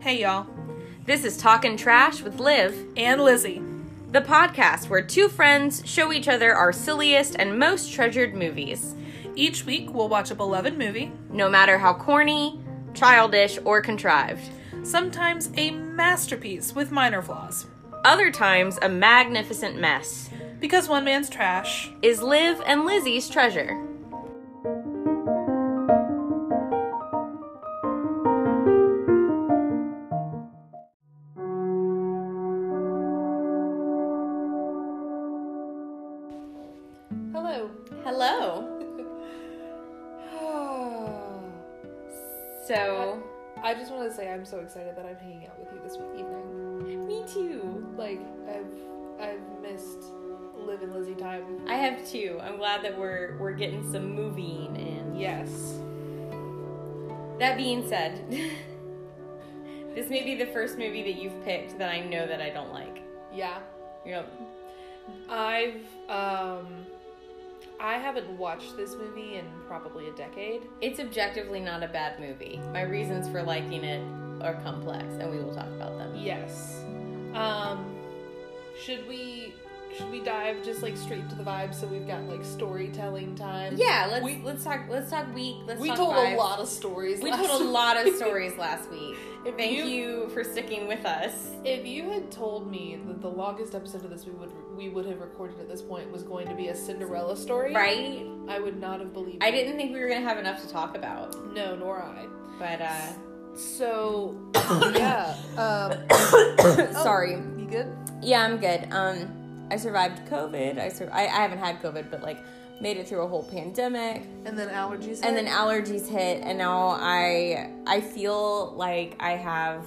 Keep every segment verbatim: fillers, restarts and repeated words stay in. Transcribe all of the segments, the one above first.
Hey, y'all. This is Talkin' Trash with Liv And Lizzie. The podcast where two friends show each other our silliest and most treasured movies. Each week, we'll watch a beloved movie. No matter how corny, childish, or contrived. Sometimes a masterpiece with minor flaws. Other times, a magnificent mess. Because one man's trash is Liv and Lizzie's treasure. Hello. Hello. So, I, I just want to say I'm so excited that I'm hanging out with you this week evening. Me too. Like, I've I've missed Liv and Lizzie time. I have too. I'm glad that we're we're getting some moving in. Yes. That being said, this may be the first movie that you've picked that I know that I don't like. Yeah. You know, I've um I haven't watched this movie in probably a decade. It's objectively not a bad movie. My reasons for liking it are complex, and we will talk about them. Yes. Um, should we should we dive just like straight into the vibe so we've got like storytelling time? Yeah, let's we, let's talk let's talk week. Let's we talk told vibes. a lot of stories. We last told a week. lot of stories last week. If Thank you, you for sticking with us. If you had told me that the longest episode of this we would we would have recorded at this point was going to be a Cinderella story, Right? I would not have believed. I it. didn't think we were gonna have enough to talk about. No, nor I. But uh, so yeah. Um, sorry. Oh, you good? Yeah, I'm good. Um, I survived COVID. I sur- I, I haven't had COVID, but like made it through a whole pandemic. And then allergies hit? And then allergies hit, and now I I feel like I have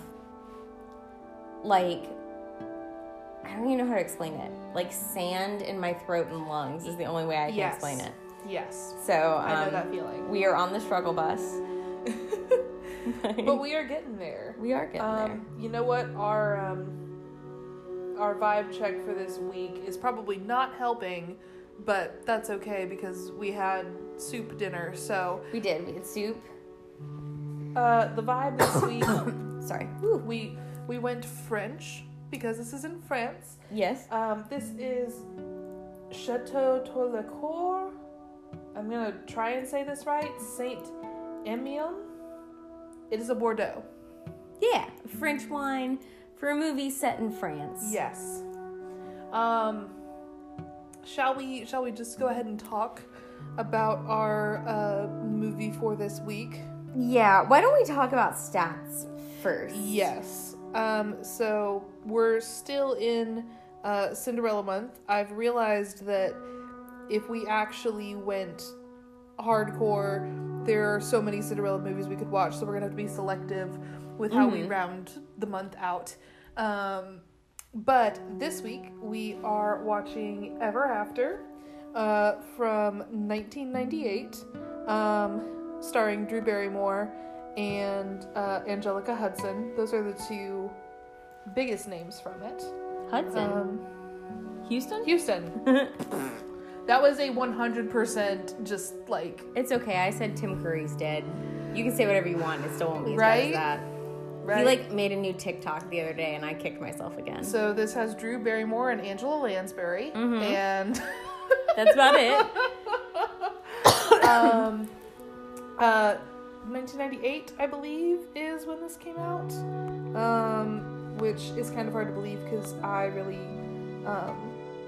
like I don't even know how to explain it. Like sand in my throat and lungs is the only way I can yes. explain it. Yes. So um, I know that feeling. We are on the struggle bus. But we are getting there. We are getting um, there. You know what? Our um, our vibe check for this week is probably not helping, but that's okay because we had soup dinner. So We did. We had soup. uh, the vibe this week. Sorry. We we went French because this is in France. Yes. Um, this is Chateau Tourlecourt. I'm gonna try and say this right. Saint Emilion. It is a Bordeaux. Yeah, French wine for a movie set in France. Yes. Um, shall we? Shall we just go ahead and talk about our uh, movie for this week? Yeah. Why don't we talk about stats first? Yes. Um. So we're still in uh, Cinderella month. I've realized that if we actually went hardcore, there are so many Cinderella movies we could watch, so we're gonna have to be selective with how Mm-hmm. we round the month out. Um, but this week we are watching Ever After uh, from nineteen ninety-eight, um, starring Drew Barrymore and uh, Angelica Hudson. Those are the two biggest names from it. Hudson. Um, Houston? Houston. That was a one hundred percent just like... It's okay. I said Tim Curry's dead. You can say whatever you want. It still won't be as Right? bad as that. Right? He like made a new TikTok the other day, and I kicked myself again. So this has Drew Barrymore and Angela Lansbury. Mhm. And... That's about it. um, uh, nineteen ninety-eight, I believe, is when this came out. Um, which is kind of hard to believe because I really... Um,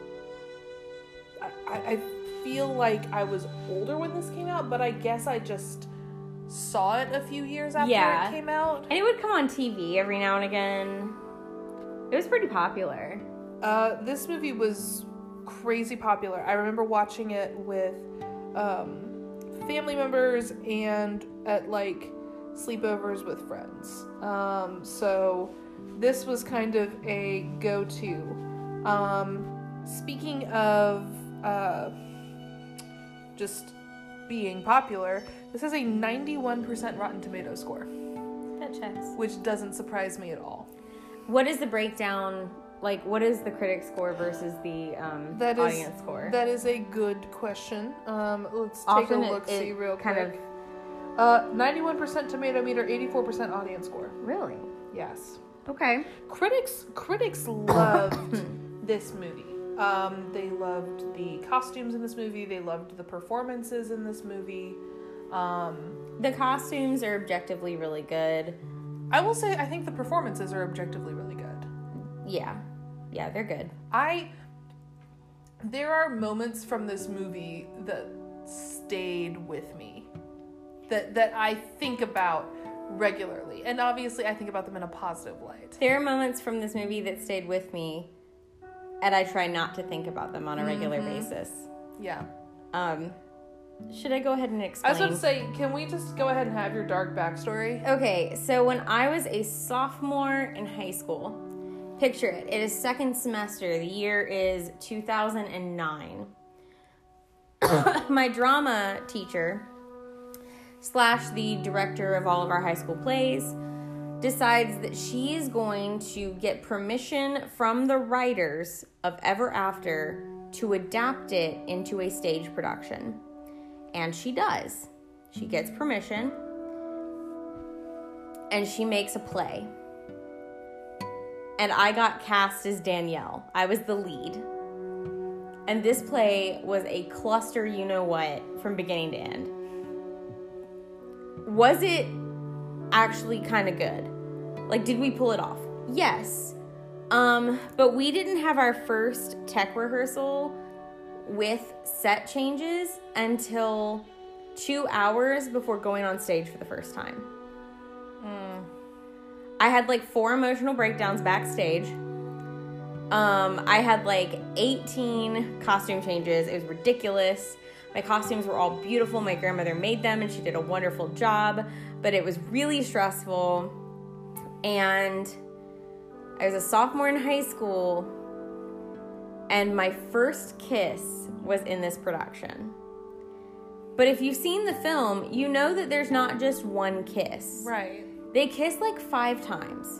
I, I feel like I was older when this came out, but I guess I just saw it a few years after Yeah. it came out. And it would come on T V every now and again. It was pretty popular. Uh, this movie was crazy popular. I remember watching it with um, family members and at like sleepovers with friends. Um, so this was kind of a go-to. Um, speaking of uh, just being popular, this has a ninety-one percent Rotten Tomatoes score, That checks. which doesn't surprise me at all. What is the breakdown? Like, what is the critic score versus the um, That is- audience score? That is a good question. Um, let's take Often a it- look, it see real kind quick. Uh, ninety-one percent tomato meter, eighty-four percent audience score. Really? Yes. Okay. Critics critics loved this movie. Um, they loved the costumes in this movie. They loved the performances in this movie. Um, the costumes are objectively really good. I will say I think the performances are objectively really good. Yeah. Yeah, they're good. I there are moments from this movie that stayed with me. That that I think about regularly. And obviously I think about them in a positive light. There are moments from this movie that stayed with me, and I try not to think about them on a regular mm-hmm. basis. Yeah. Um, should I go ahead and explain? I was about to say, can we just go ahead and have your dark backstory? Okay, so when I was a sophomore in high school, picture it, it is second semester, the year is two thousand nine. My drama teacher slash the director of all of our high school plays decides that she is going to get permission from the writers of Ever After to adapt it into a stage production. And she does. She gets permission and she makes a play. And I got cast as Danielle. I was the lead. And this play was a cluster you-know-what from beginning to end. Was it actually kind of good? Like, did we pull it off? Yes. Um, but we didn't have our first tech rehearsal with set changes until two hours before going on stage for the first time. Mm. I had like four emotional breakdowns backstage. Um, I had like eighteen costume changes. It was ridiculous. My costumes were all beautiful. My grandmother made them and she did a wonderful job, but it was really stressful. And I was a sophomore in high school, and my first kiss was in this production. But if you've seen the film, you know that there's not just one kiss. Right. They kiss like five times.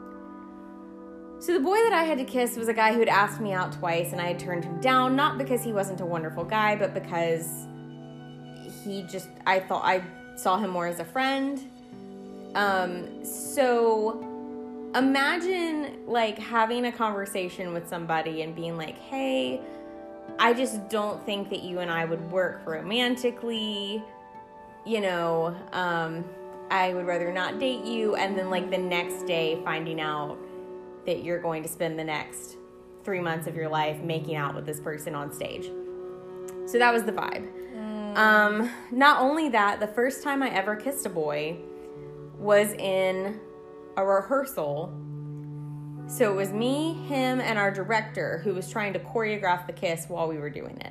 So the boy that I had to kiss was a guy who had asked me out twice, and I had turned him down, not because he wasn't a wonderful guy, but because he just, I thought I saw him more as a friend. Um, so imagine like having a conversation with somebody and being like, hey, I just don't think that you and I would work romantically. You know, um, I would rather not date you. And then like the next day finding out that you're going to spend the next three months of your life making out with this person on stage. So that was the vibe. Mm. Um, not only that, the first time I ever kissed a boy was in a rehearsal. So it was me, him, and our director who was trying to choreograph the kiss while we were doing it.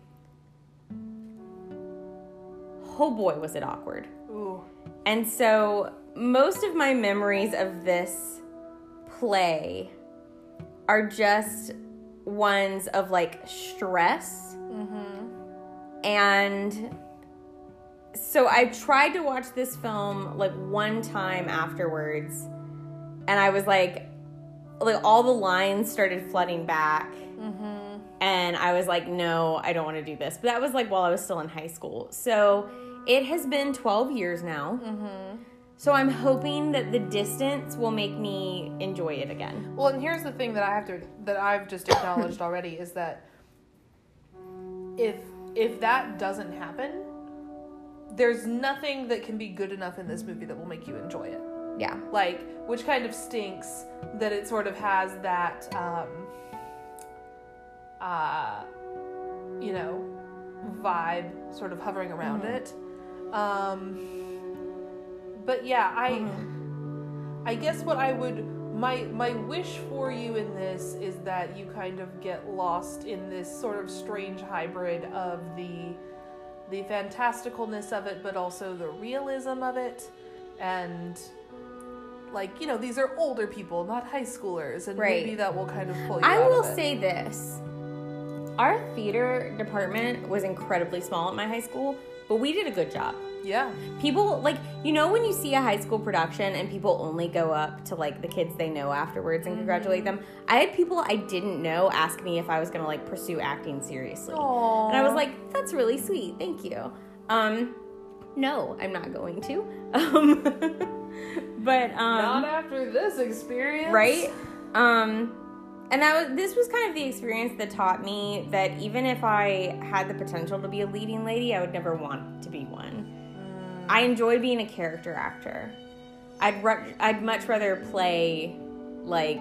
Oh boy, was it awkward. Ooh. And so most of my memories of this play are just ones of like stress. Mm-hmm. And so I tried to watch this film like one time afterwards, and I was like, like all the lines started flooding back. Mm-hmm. And I was like, no, I don't want to do this. But that was like while I was still in high school. So it has been twelve years now. Mm-hmm. So I'm hoping that the distance will make me enjoy it again. Well, and here's the thing that I have to that I've just acknowledged already is that if if that doesn't happen, there's nothing that can be good enough in this movie that will make you enjoy it. Yeah. Like, which kind of stinks that it sort of has that, um, uh, you know, vibe sort of hovering around mm-hmm. it. Um, but yeah, I, mm-hmm. I guess what I would, my, my wish for you in this is that you kind of get lost in this sort of strange hybrid of the, the fantasticalness of it, but also the realism of it. And like, you know, these are older people, not high schoolers, and right. maybe that will kind of pull you I out will of it. say this. Our theater department was incredibly small at my high school, but we did a good job. Yeah. People, like, you know when you see a high school production and people only go up to, like, the kids they know afterwards and mm-hmm. congratulate them? I had people I didn't know ask me if I was going to, like, pursue acting seriously. Aww. And I was like, that's really sweet. Thank you. Um, no, I'm not going to. Um, But um not after this experience. Right? Um and that was this was kind of the experience that taught me that even if I had the potential to be a leading lady, I would never want to be one. Mm. I enjoy being a character actor. I'd re- I'd much rather play like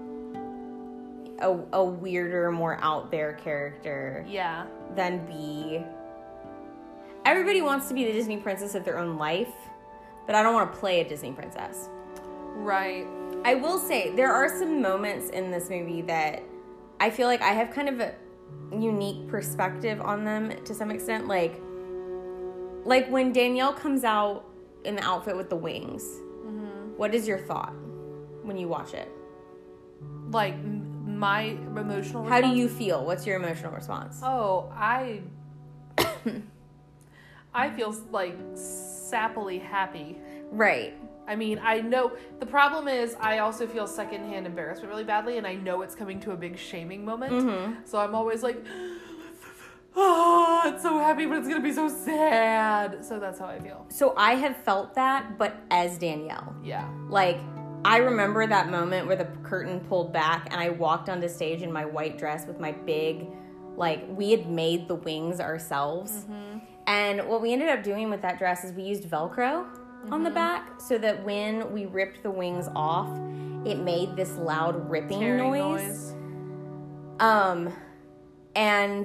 a, a weirder, more out there character. Yeah. Than be. Everybody wants to be the Disney princess of their own life, but I don't want to play a Disney princess. Right. I will say there are some moments in this movie that I feel like I have kind of a unique perspective on them to some extent. Like, like when Danielle comes out in the outfit with the wings. Mm-hmm. What is your thought when you watch it? Like m- my emotional response? How do you feel? What's your emotional response? Oh, I I feel like sappily happy. Right. I mean, I know the problem is I also feel secondhand embarrassment really badly, and I know it's coming to a big shaming moment. Mm-hmm. So I'm always like, oh, it's so happy, but it's going to be so sad. So that's how I feel. So I have felt that, but as Danielle. Yeah. Like, I remember that moment where the curtain pulled back and I walked onto stage in my white dress with my big, like, we had made the wings ourselves. Mm-hmm. And what we ended up doing with that dress is we used Velcro mm-hmm. on the back so that when we ripped the wings off, it made this loud ripping Tearing noise. noise. Um, and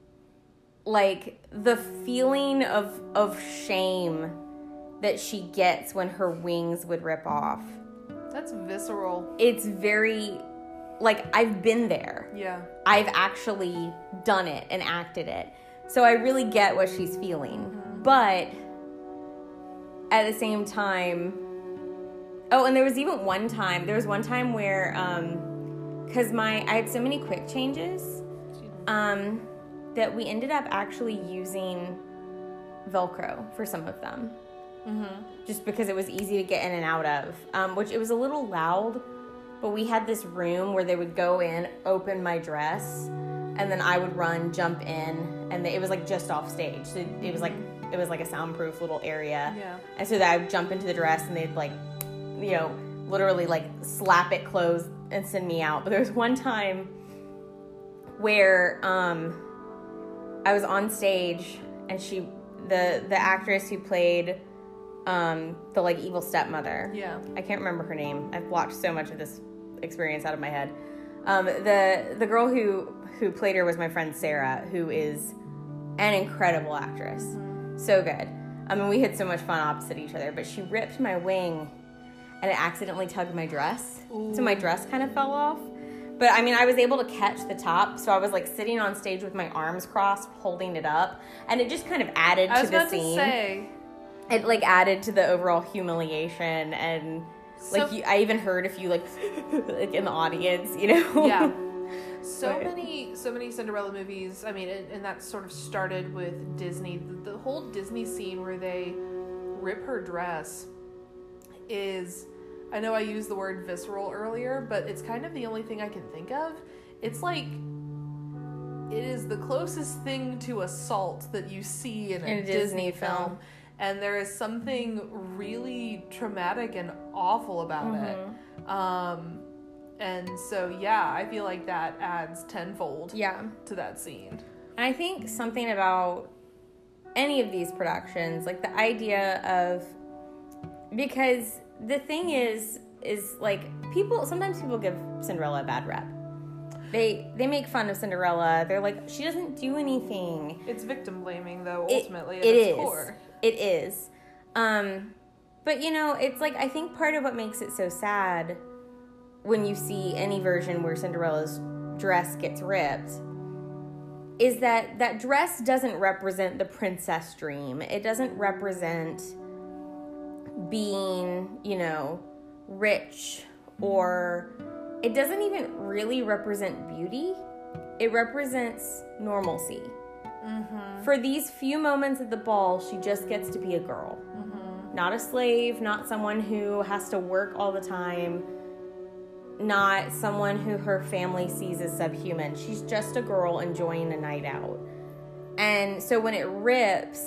like the feeling of of shame that she gets when her wings would rip off. That's visceral. It's very, like, I've been there. Yeah. I've actually done it and acted it. So I really get what she's feeling. Mm-hmm. But at the same time, oh, and there was even one time, there was one time where, um, because my, I had so many quick changes, um, that we ended up actually using Velcro for some of them. Mm-hmm. Just because it was easy to get in and out of, um, which it was a little loud, but we had this room where they would go in, open my dress, and then I would run, jump in, and they, it was like just off stage. So it was like it was like a soundproof little area. Yeah. And so that I would jump into the dress, and they'd like, you know, literally like slap it closed and send me out. But there was one time where um, I was on stage, and she, the the actress who played um, the like evil stepmother. Yeah. I can't remember her name. I've watched so much of this experience out of my head. Um, the the girl who who played her was my friend Sarah, who is an incredible actress. Mm-hmm. So good. I mean, we had so much fun opposite each other, but she ripped my wing and it accidentally tugged my dress. Ooh. So my dress kind of fell off. But I mean, I was able to catch the top, so I was like sitting on stage with my arms crossed, holding it up, and it just kind of added I to the was scene. about to say. It like added to the overall humiliation, and like so, you, I even heard a few like like in the audience, you know. Yeah. So but. many, so many Cinderella movies. I mean, and, and that sort of started with Disney. The, the whole Disney scene where they rip her dress is, I know I used the word visceral earlier, but it's kind of the only thing I can think of. It's like, it is the closest thing to assault that you see in a, in a Disney, Disney film. film. And there is something really traumatic and awful about mm-hmm. it. Um, and so, yeah, I feel like that adds tenfold yeah. to that scene. And I think something about any of these productions, like the idea of, because the thing is, is like people, sometimes people give Cinderella a bad rep. They they make fun of Cinderella. They're like, she doesn't do anything. It's victim blaming, though, ultimately, it, at it its is. core. It is. Um, but, you know, it's like, I think part of what makes it so sad when you see any version where Cinderella's dress gets ripped is that that dress doesn't represent the princess dream. It doesn't represent being, you know, rich, or it doesn't even really represent beauty. It represents normalcy. Mm-hmm. For these few moments at the ball, she just gets to be a girl. Mm-hmm. Not a slave, not someone who has to work all the time, not someone who her family sees as subhuman. She's just a girl enjoying a night out. And so when it rips,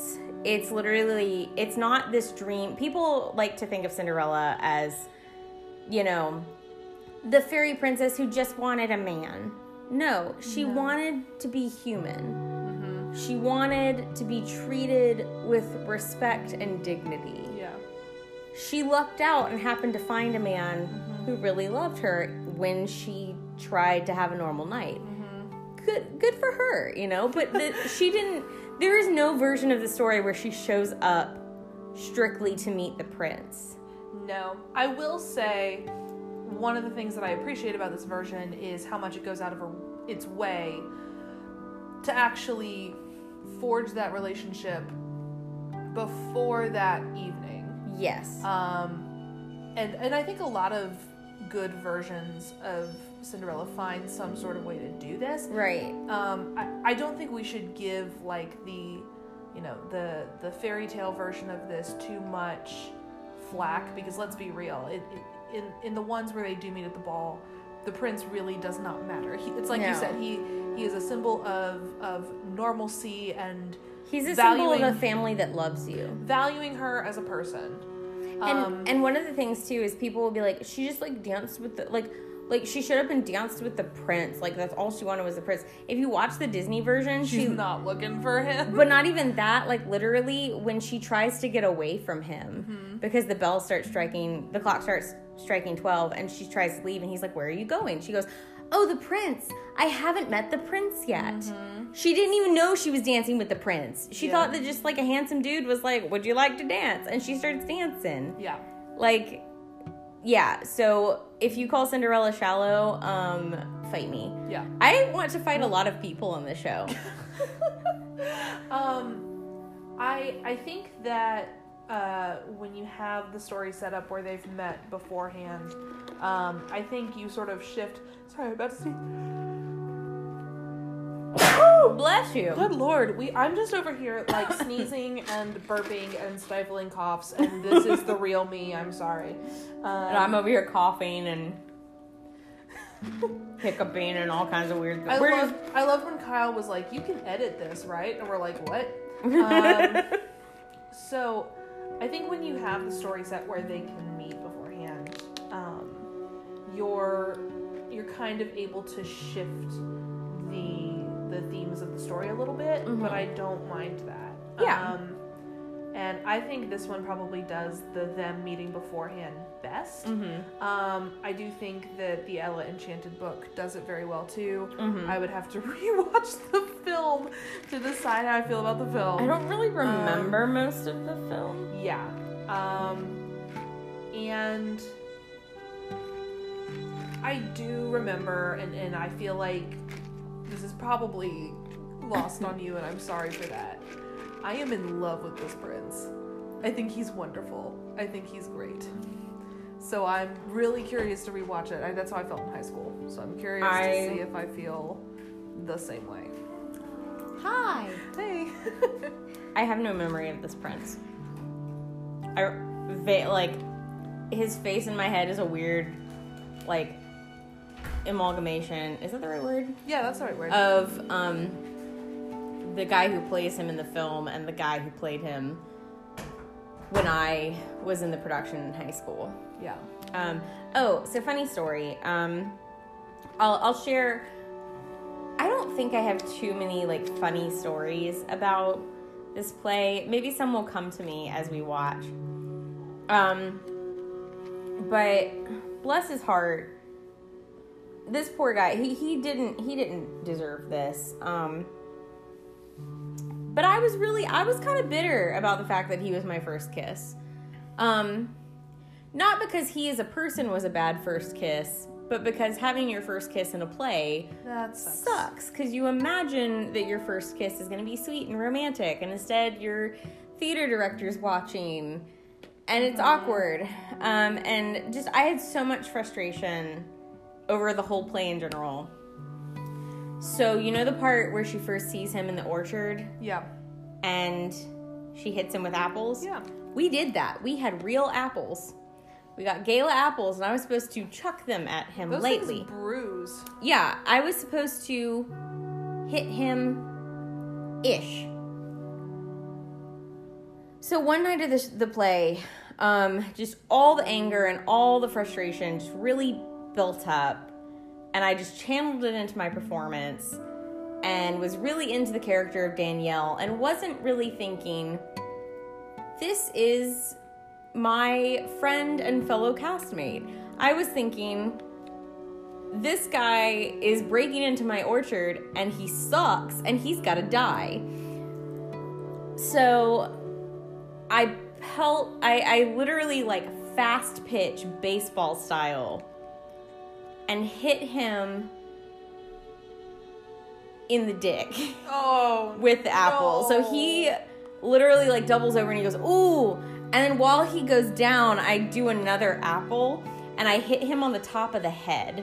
It's literally, it's not this dream. People like to think of Cinderella as, you know, the fairy princess who just wanted a man. No, she No. wanted to be human. Mm-hmm. She wanted to be treated with respect and dignity. Yeah. She lucked out and happened to find a man Mm-hmm. who really loved her when she tried to have a normal night. Mm-hmm. Good, good for her, you know. But the, she didn't. There is no version of the story where she shows up strictly to meet the prince. No. I will say, one of the things that I appreciate about this version is how much it goes out of her, its way to actually forge that relationship before that evening. Yes. Um, and and I think a lot of good versions of Cinderella find some sort of way to do this. Right. Um, I, I don't think we should give like the, you know, the the fairy tale version of this too much flack, because let's be real, it, it, in in the ones where they do meet at the ball, the prince really does not matter. He, it's like No. you said, he he is a symbol of of normalcy and He's a valuing, symbol of a family that loves you. valuing her as a person. And Um, and one of the things too is people will be like, she just like danced with the like like she showed up and danced with the prince. Like that's all she wanted was the prince. If you watch the Disney version, she's she not looking for him. but not even that, like literally when she tries to get away from him Mm-hmm. because the bell starts striking, the clock starts striking twelve and she tries to leave and he's like, where are you going? She goes, oh, the prince. I haven't met the prince yet. Mm-hmm. She didn't even know she was dancing with the prince. She Yeah. thought that just like a handsome dude was like, would you like to dance? And she starts dancing. Yeah. Like, yeah. So if you call Cinderella shallow, um, fight me. Yeah. I want to fight a lot of people on the show. Um, I I think that uh, when you have the story set up where they've met beforehand, um, I think you sort of shift. Sorry, I'm about to see. Bless you. Good Lord, we I'm just over here like sneezing and burping and stifling coughs, and this is the real me. I'm sorry. Um, And I'm over here coughing and hiccuping and all kinds of weird things. I We're love I love when Kyle was like, "You can edit this, right?" And we're like, "What?" Um, so, I think when you have the story set where they can meet beforehand, um, you're you're kind of able to shift the the themes of the story a little bit, Mhm. but I don't mind that. Yeah. Um, and I think this one probably does the them meeting beforehand best. Mm-hmm. Um, I do think that the Ella Enchanted book does it very well too. Mm-hmm. I would have to rewatch the film to decide how I feel about the film. I don't really remember um, most of the film. Yeah. Um, and I do remember, and, and I feel like this is probably lost on you, and I'm sorry for that. I am in love with this prince. I think he's wonderful. I think he's great. So I'm really curious to rewatch it. I, that's how I felt in high school. So I'm curious I... to see if I feel the same way. Hi. Hey. I have no memory of this prince. I va- like his face in my head is a weird like amalgamation. Is that the right word? Yeah, that's the right word. Of um the guy who plays him in the film and the guy who played him when I was in the production in high school. Yeah. Um, oh, so funny story. Um, I'll, I'll share. I don't think I have too many like funny stories about this play. Maybe some will come to me as we watch. Um, but bless his heart, this poor guy. He he didn't he didn't deserve this. Um, but I was really I was kind of bitter about the fact that he was my first kiss. Um. Not because he as a person was a bad first kiss, but because having your first kiss in a play that sucks. sucks. Because you imagine that your first kiss is going to be sweet and romantic, and instead your theater director's watching, and it's Mm-hmm. awkward. Um, and just, I had so much frustration over the whole play in general. So, you know the part where she first sees him in the orchard? Yeah. And she hits him with apples? Yeah. We did that. We had real apples. We got Gala apples, and I was supposed to chuck them at him Those lightly. things bruise. Yeah, I was supposed to hit him ish. So one night of the, the play, um, just all the anger and all the frustration just really built up. And I just channeled it into my performance and was really into the character of Danielle and wasn't really thinking, this is my friend and fellow castmate. I was thinking, this guy is breaking into my orchard and he sucks and he's got to die. So I pelt, I, I literally like fast pitch baseball style and hit him in the dick. Oh, with the apple. no. So he literally like doubles over and he goes, ooh. And then while he goes down, I do another apple and I hit him on the top of the head.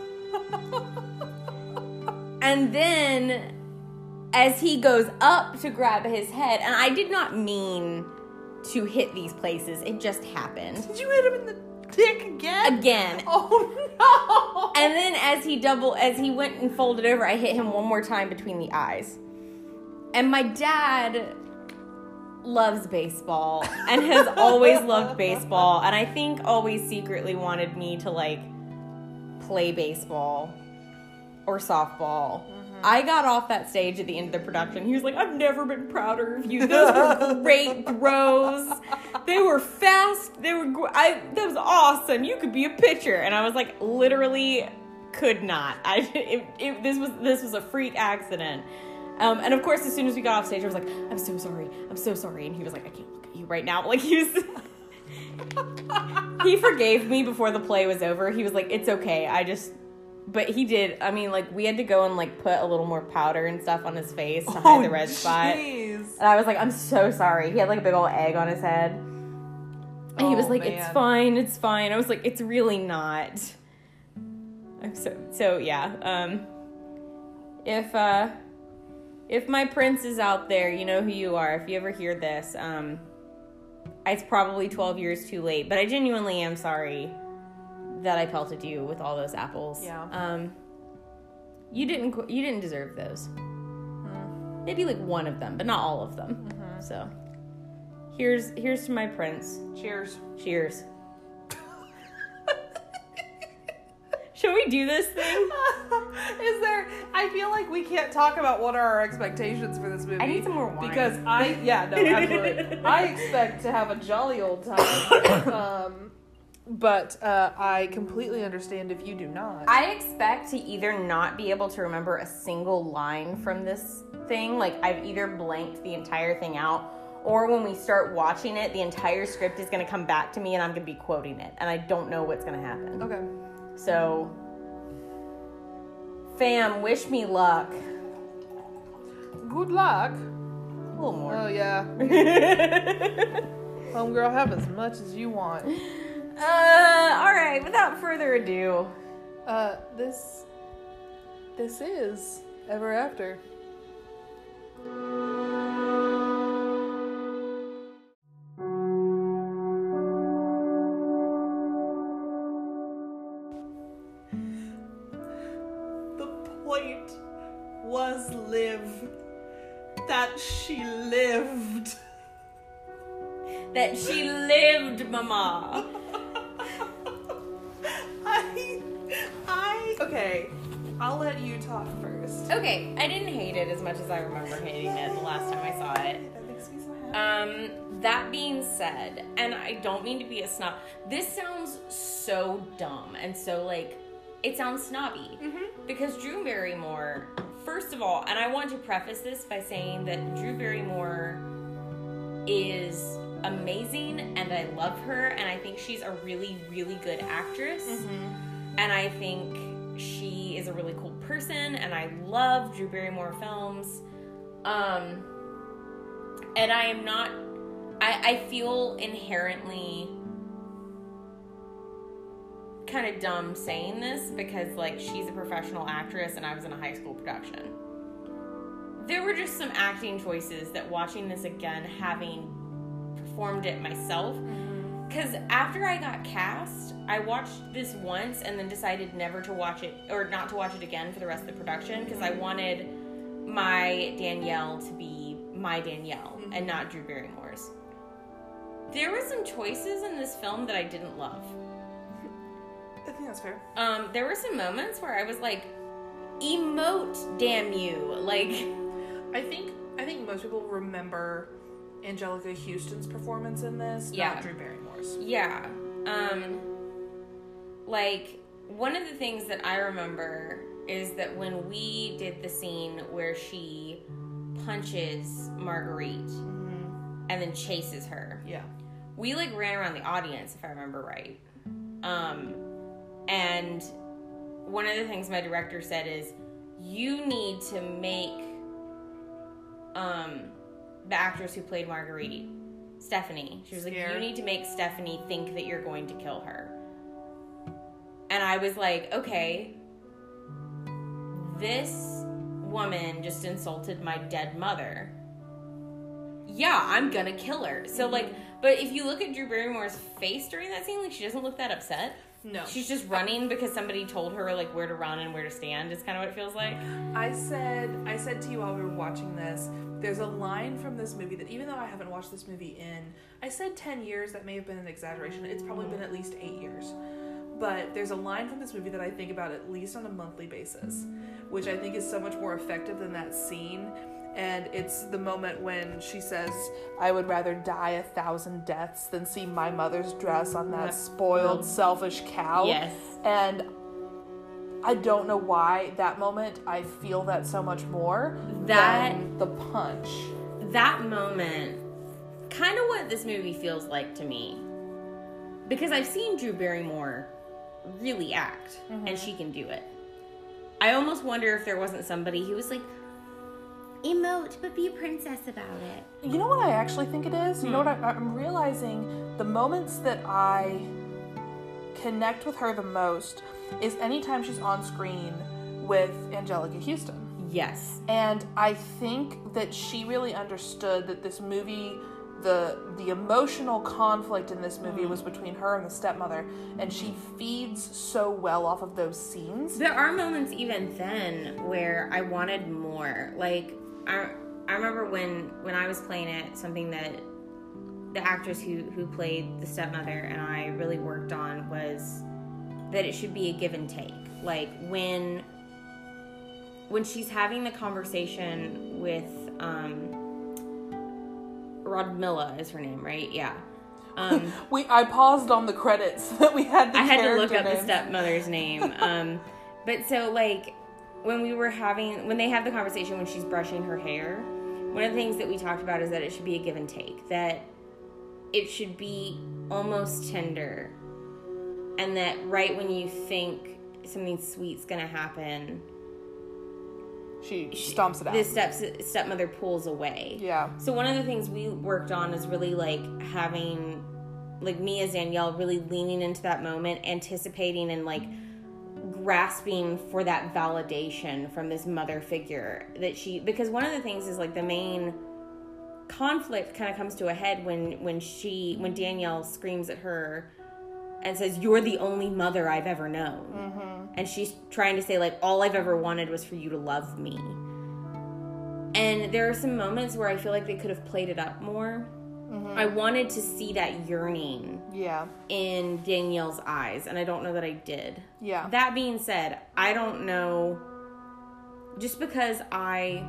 And then as he goes up to grab his head, and I did not mean to hit these places, it just happened. Did you hit him in the dick again? Again. Oh no. And then as he double, as he went and folded over, I hit him one more time between the eyes. And my dad loves baseball and has always loved baseball, and I think always secretly wanted me to like play baseball or softball. Mm-hmm. I got off that stage at the end of the production. He was like, I've never been prouder of you. Those were great throws. They were fast. They were, gr- I, that was awesome. You could be a pitcher. And I was like, literally could not. I, it, it, this was, this was a freak accident. Um, and of course, as soon as we got off stage, I was like, I'm so sorry. I'm so sorry. And he was like, I can't look at you right now. Like he was, he forgave me before the play was over. He was like, it's okay. I just, but he did. I mean, like we had to go and like put a little more powder and stuff on his face to hide oh, the red spot. Geez. And I was like, I'm so sorry. He had like a big old egg on his head. And oh, he was like, man. it's fine. It's fine. I was like, it's really not. I'm so, so yeah. Um, if, uh, If my prince is out there, you know who you are. If you ever hear this, um, it's probably twelve years too late. But I genuinely am sorry that I pelted you with all those apples. Yeah. Um, you didn't. You didn't deserve those. Mm. Maybe like one of them, but not all of them. Mm-hmm. So, here's here's to my prince. Cheers. Cheers. Should we do this thing? Is there... I feel like we can't talk about what are our expectations for this movie. I need some more wine. Because I... Yeah, no, absolutely. I expect to have a jolly old time. Um, but uh, I completely understand if you do not. I expect to either not be able to remember a single line from this thing. Like, I've either blanked the entire thing out, or when we start watching it, the entire script is going to come back to me and I'm going to be quoting it. And I don't know what's going to happen. Okay. So, fam, wish me luck. Good luck. A little more. Oh, yeah. Homegirl, have as much as you want. Uh, alright, without further ado. Uh, this... This is Ever After. Was live. That she lived. That she lived, mama. I, I, okay, I'll let you talk first. Okay, I didn't hate it as much as I remember hating it the last time I saw it. That makes me so happy. Um, that being said, and I don't mean to be a snob, this sounds so dumb and so, like, it sounds snobby. Mm-hmm. Because Drew Barrymore, first of all, and I want to preface this by saying that Drew Barrymore is amazing and I love her and I think she's a really, really good actress. Mm-hmm. And I think she is a really cool person and I love Drew Barrymore films. Um, and I am not, I, I feel inherently kind of dumb saying this because like she's a professional actress and I was in a high school production. There were just some acting choices that watching this again, having performed it myself, because mm-hmm. after I got cast, I watched this once and then decided never to watch it or not to watch it again for the rest of the production because I wanted my Danielle to be my Danielle mm-hmm. and not Drew Barrymore's. There were some choices in this film that I didn't love. I think that's fair. Um, there were some moments where I was like, emote, damn you. Like, I think I think most people remember Anjelica Huston's performance in this, yeah. not Drew Barrymore's. Yeah. Um, like, one of the things that I remember is that when we did the scene where she punches Marguerite Mm-hmm. and then chases her, Yeah. we, like, ran around the audience, if I remember right. Um, and one of the things my director said is, you need to make um, the actress who played Marguerite, Stephanie, she was like, Scared. you need to make Stephanie think that you're going to kill her. And I was like, okay, this woman just insulted my dead mother. Yeah, I'm gonna kill her. So, like, but if you look at Drew Barrymore's face during that scene, like, she doesn't look that upset. No. She's just running because somebody told her, like, where to run and where to stand. Is kind of what it feels like. I said I said to you while we were watching this, there's a line from this movie that even though I haven't watched this movie in, I said ten years, that may have been an exaggeration. It's probably been at least eight years. But there's a line from this movie that I think about at least on a monthly basis, which I think is so much more effective than that scene. And it's the moment when she says, I would rather die a thousand deaths than see my mother's dress on that spoiled, selfish cow. Yes. And I don't know why that moment I feel that so much more That- than the punch. That moment, kind of what this movie feels like to me. Because I've seen Drew Barrymore really act, Mm-hmm. and she can do it. I almost wonder if there wasn't somebody who was like, emote, but be a princess about it. You know what I actually think it is? You know what I, I'm realizing? The moments that I connect with her the most is anytime she's on screen with Anjelica Huston. Yes. And I think that she really understood that this movie, the the emotional conflict in this movie was between her and the stepmother, and she feeds so well off of those scenes. There are moments even then where I wanted more. Like, I, I remember when, when I was playing it, something that the actress who, who played the stepmother and I really worked on was that it should be a give and take. Like, when when she's having the conversation with um, Rodmilla is her name, right? Yeah. Um, We I paused on the credits that we had. The I had to look character up the names. stepmother's name. Um, but so, like, when we were having, when they have the conversation when she's brushing her hair, one of the things that we talked about is that it should be a give and take. That it should be almost tender. And that right when you think something sweet's going to happen, She stomps it out. the step, stepmother pulls away. Yeah. So one of the things we worked on is really like having, like me as Danielle, really leaning into that moment, anticipating and like grasping for that validation from this mother figure that she, because one of the things is like the main conflict kind of comes to a head when, when she, when Danielle screams at her and says, "You're the only mother I've ever known." Mm-hmm. And she's trying to say, like, all I've ever wanted was for you to love me. And there are some moments where I feel like they could have played it up more. Mm-hmm. I wanted to see that yearning Yeah. in Danielle's eyes, and I don't know that I did. Yeah. That being said, I don't know, just because I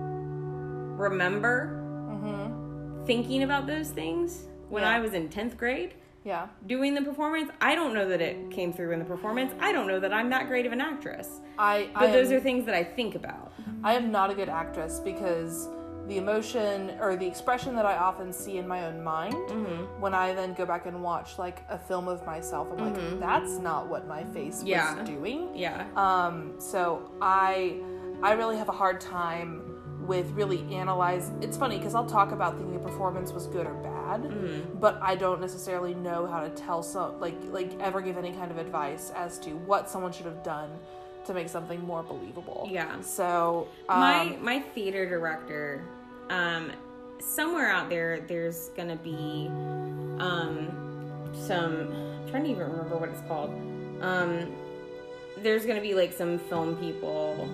remember Mm-hmm. thinking about those things when Yeah. I was in tenth grade, Yeah. doing the performance, I don't know that it came through in the performance. I don't know that I'm that great of an actress. I. But I those am, are things that I think about. I am not a good actress because the emotion or the expression that I often see in my own mind, Mm-hmm. when I then go back and watch like a film of myself, I'm like, that's not what my face was Yeah. doing. Yeah. Um, so I, I really have a hard time with really analyze. It's funny because I'll talk about thinking a performance was good or bad, Mm-hmm. but I don't necessarily know how to tell some like like ever give any kind of advice as to what someone should have done to make something more believable. Yeah. So um, my my theater director, um, somewhere out there, there's gonna be um, some. I'm trying to even remember what it's called. Um, there's gonna be like some film people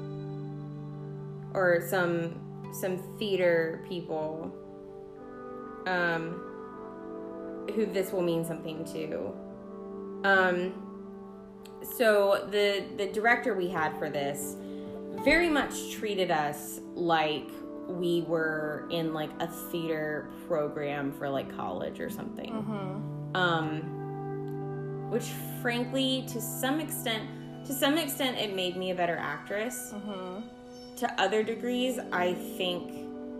or some some theater people um, who this will mean something to. Um, so the the director we had for this very much treated us like we were in like a theater program for like college or something. Mm-hmm. Um, which frankly, to some extent, to some extent, it made me a better actress. Mm-hmm. To other degrees, I think,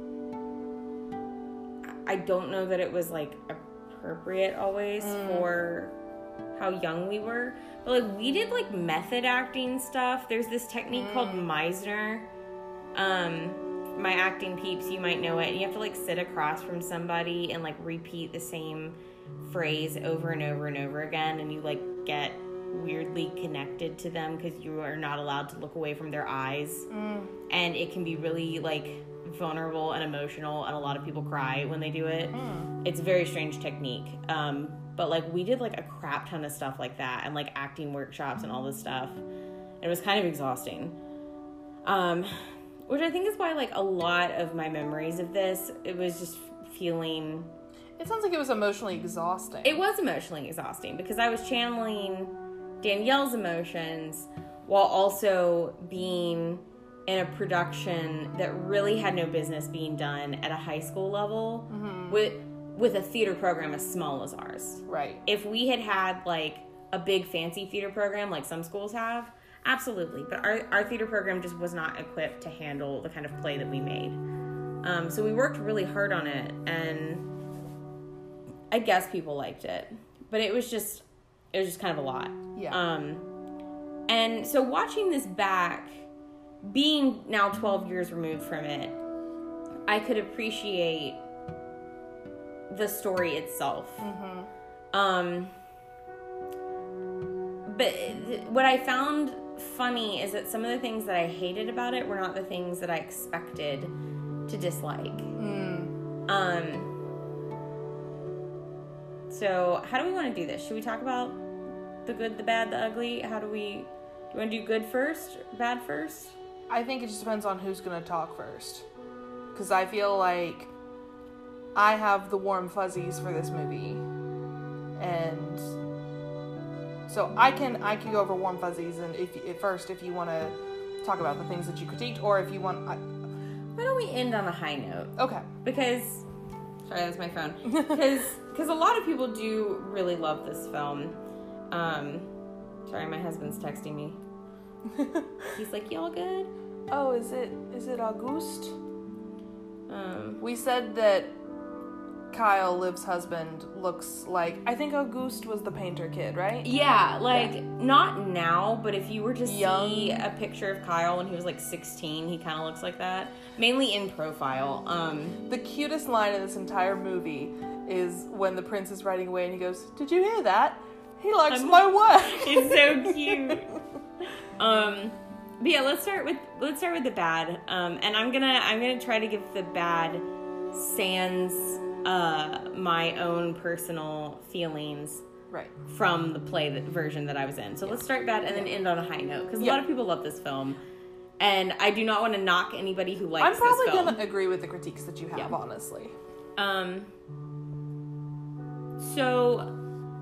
I don't know that it was like appropriate always mm. for how young we were. But like we did like method acting stuff. There's this technique mm. called Meisner. Um, my acting peeps, you might know it. You have to like sit across from somebody and like repeat the same phrase over and over and over again, and you like get weirdly connected to them because you are not allowed to look away from their eyes. Mm. And it can be really like vulnerable and emotional, and a lot of people cry when they do it. Mm. It's a very strange technique. Um, but like we did like a crap ton of stuff like that, and like acting workshops and all this stuff. It was kind of exhausting. Um, which I think is why like a lot of my memories of this, it was just feeling... It sounds like it was emotionally exhausting. It was emotionally exhausting because I was channeling Danielle's emotions while also being in a production that really had no business being done at a high school level mm-hmm. with with a theater program as small as ours. Right. If we had had like a big fancy theater program like some schools have, absolutely. But our, our theater program just was not equipped to handle the kind of play that we made. Um, so we worked really hard on it, and I guess people liked it. But it was just, it was just kind of a lot. Yeah. Um, and so watching this back, being now twelve years removed from it, I could appreciate the story itself. Mm-hmm. Um, but what I found funny is that some of the things that I hated about it were not the things that I expected to dislike. Mm. Um, so how do we want to do this? Should we talk about the good, the bad, the ugly? How do we, do you want to do good first, bad first? I think it just depends on who's going to talk first. Because I feel like I have the warm fuzzies for this movie. And so I can I can go over warm fuzzies, and if at first if you want to talk about the things that you critiqued, or if you want... I, Why don't we end on a high note? Okay. Because... Sorry, that's my phone. Because because a lot of people do really love this film. Um, sorry, my husband's texting me. He's like, y'all good? Oh, is it is it Auguste? Um, we said that Kyle, Liv's husband, looks like... I think Auguste was the painter kid, right? Yeah, like, yeah. Not now, but if you were to Young. see a picture of Kyle when he was like sixteen, he kind of looks like that. Mainly in profile. Um, the cutest line in this entire movie is when the prince is riding away and he goes, "Did you hear that? He likes I'm, my work." It's so cute. um... But yeah, let's start with let's start with the bad, um, and I'm gonna I'm gonna try to give the bad sans uh, my own personal feelings right from the play that, version that I was in. So yeah. Let's start bad and then end on a high note, because a yeah. lot of people love this film, and I do not want to knock anybody who likes I'm probably this film. Gonna agree with the critiques that you have, yeah. honestly. Um. So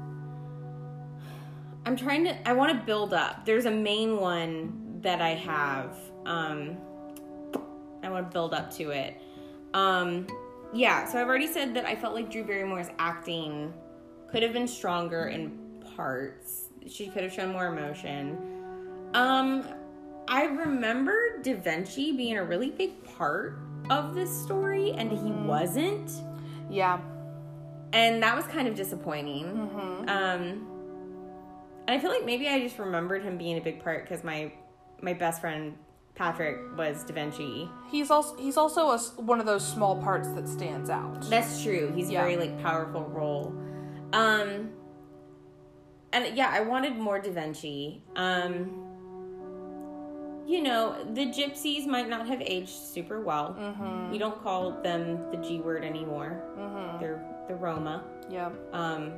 I'm trying to. I want to build up. There's a main one that I have. Um, I want to build up to it. Um, yeah, so I've already said that I felt like Drew Barrymore's acting could have been stronger in parts. She could have shown more emotion. Um, I remember Da Vinci being a really big part of this story, and he wasn't. Yeah. And that was kind of disappointing. Mm-hmm. Um, and I feel like maybe I just remembered him being a big part because my my best friend Patrick was Da Vinci. He's also he's also a, one of those small parts that stands out. That's true. He's yeah. a very like powerful role. Um, and yeah, I wanted more Da Vinci. Um, you know, the gypsies might not have aged super well. Mm-hmm. We don't call them the G word anymore. Mm-hmm. They're the Roma. Yeah. Um.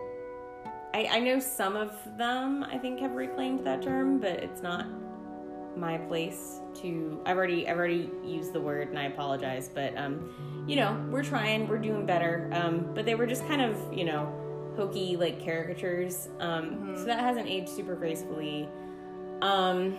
I, I know some of them, I think, have reclaimed that term, but it's not my place to, I've already, I've already used the word and I apologize, but, um, you know, we're trying, we're doing better. Um, but they were just kind of, you know, hokey, like, caricatures. Um, mm-hmm. So that hasn't aged super gracefully. Um,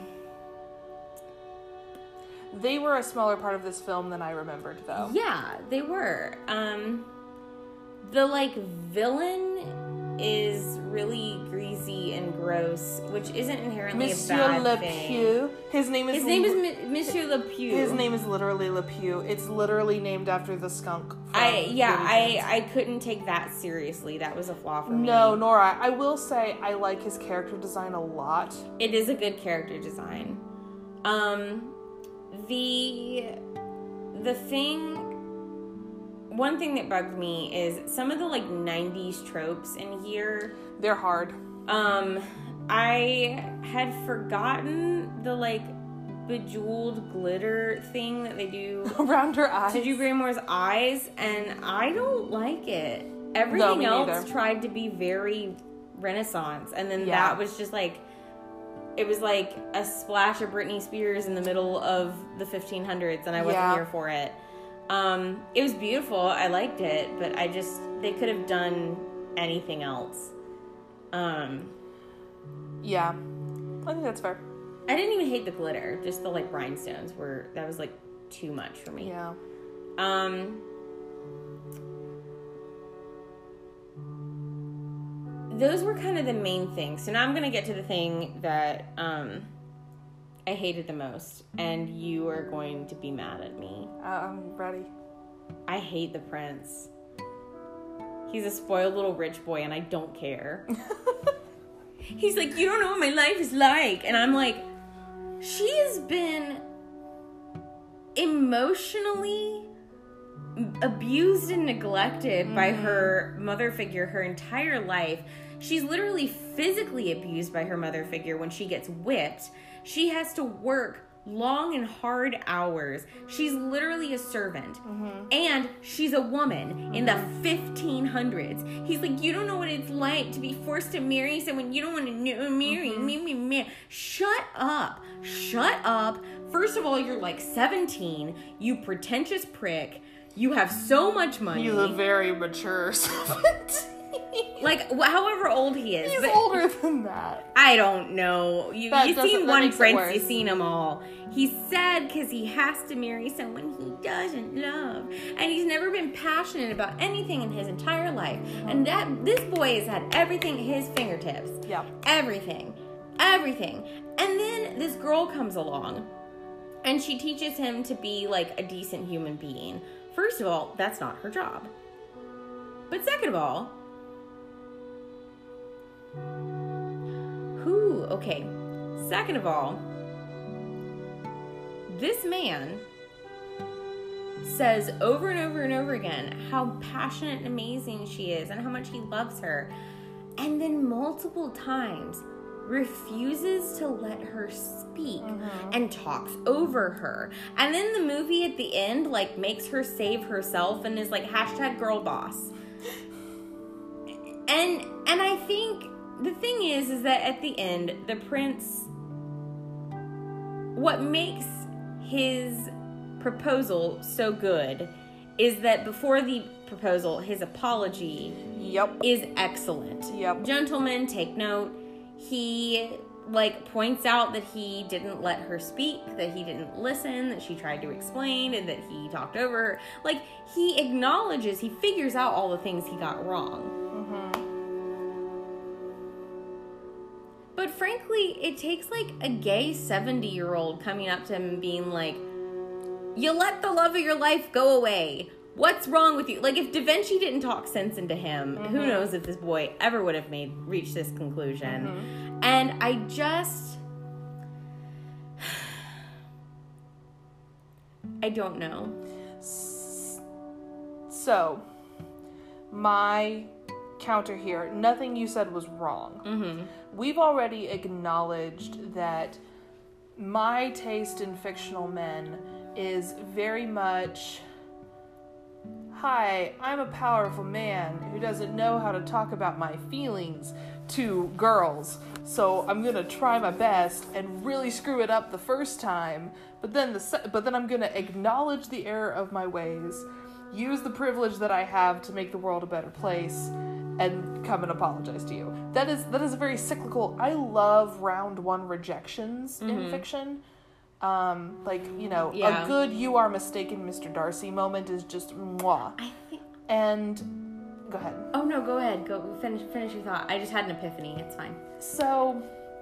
they were a smaller part of this film than I remembered, though. Yeah, they were. Um, the, like, villain is really greasy and gross, which isn't inherently Monsieur a bad Le thing. Pew. His name is His name is M- Monsieur Le Pew. His name is literally Le Pew. It's literally named after the skunk. From I yeah, Looney Tunes. I I couldn't take that seriously. That was a flaw for me. No, Nora. I will say I like his character design a lot. It is a good character design. Um, the the thing. One thing that bugged me is some of the, like, nineties tropes in here. They're hard. Um, I had forgotten the, like, bejeweled glitter thing that they do around her eyes. to Drew Barrymore's eyes, and I don't like it. Everything no, else neither. tried to be very Renaissance, and then yeah. that was just, like, it was like a splash of Britney Spears in the middle of the fifteen hundreds, and I wasn't yeah. here for it. Um, it was beautiful. I liked it, but I just, they could have done anything else. Um, yeah, I think that's fair. I didn't even hate the glitter. Just the, like, rhinestones were, that was, like, too much for me. Yeah. Um, those were kind of the main things. So now I'm going to get to the thing that, um, I hated the most, and you are going to be mad at me. Uh, I'm ready. I hate the prince. He's a spoiled little rich boy, and I don't care. He's like, you don't know what my life is like. And I'm like, she has been emotionally abused and neglected mm. by her mother figure her entire life. She's literally physically abused by her mother figure when she gets whipped. She has to work long and hard hours. She's literally a servant. Mm-hmm. And she's a woman mm-hmm. in the fifteen hundreds. He's like, you don't know what it's like to be forced to marry someone you don't want to know, marry. Mm-hmm. Me, me, me. Shut up. Shut up. First of all, you're like seventeen. You pretentious prick. You have so much money. He's a very mature servant. Like, however old he is. He's older than that. I don't know. You, That you've doesn't- seen that one makes it prince, worse. you've seen them all. He's sad because he has to marry someone he doesn't love. And he's never been passionate about anything in his entire life. And that this boy has had everything at his fingertips. Yeah. Everything. Everything. And then this girl comes along. And she teaches him to be, like, a decent human being. First of all, that's not her job. But second of all, who, okay, second of all, this man says over and over and over again how passionate and amazing she is and how much he loves her. And then multiple times refuses to let her speak mm-hmm. and talks over her. And then the movie at the end, like, makes her save herself and is like, hashtag girl boss. And, and I think the thing is, is that at the end, the prince, what makes his proposal so good is that before the proposal, his apology Yep. is excellent. Yep. Gentlemen, take note. He, like, points out that he didn't let her speak, that he didn't listen, that she tried to explain, and that he talked over her. Like, he acknowledges, he figures out all the things he got wrong. Mm-hmm. But frankly, it takes, like, a gay seventy-year-old coming up to him and being like, you let the love of your life go away. What's wrong with you? Like, if Da Vinci didn't talk sense into him, mm-hmm. who knows if this boy ever would have made reached this conclusion. Mm-hmm. And I just... I don't know. So, my counter here, nothing you said was wrong. Mm-hmm. We've already acknowledged that my taste in fictional men is very much, hi, I'm a powerful man who doesn't know how to talk about my feelings two girls. So I'm gonna try my best and really screw it up the first time, but then the se- but then I'm gonna acknowledge the error of my ways, use the privilege that I have to make the world a better place, and come and apologize to you. That is that is a very cyclical. I love round one rejections mm-hmm. in fiction. Um, like, you know, yeah. a good "you are mistaken, Mister Darcy" moment is just mwah. I think. And go ahead. Oh no, go ahead. Go finish finish your thought. I just had an epiphany. It's fine. So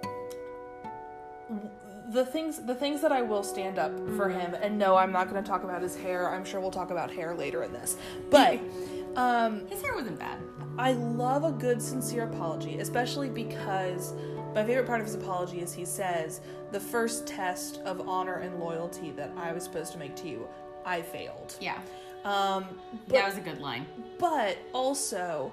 the things the things that I will stand up for him, and no, I'm not going to talk about his hair. I'm sure we'll talk about hair later in this. But um, his hair wasn't bad. I love a good sincere apology, especially because my favorite part of his apology is he says, "The first test of honor and loyalty that I was supposed to make to you, I failed." Yeah. Um, but, that was a good line. But also,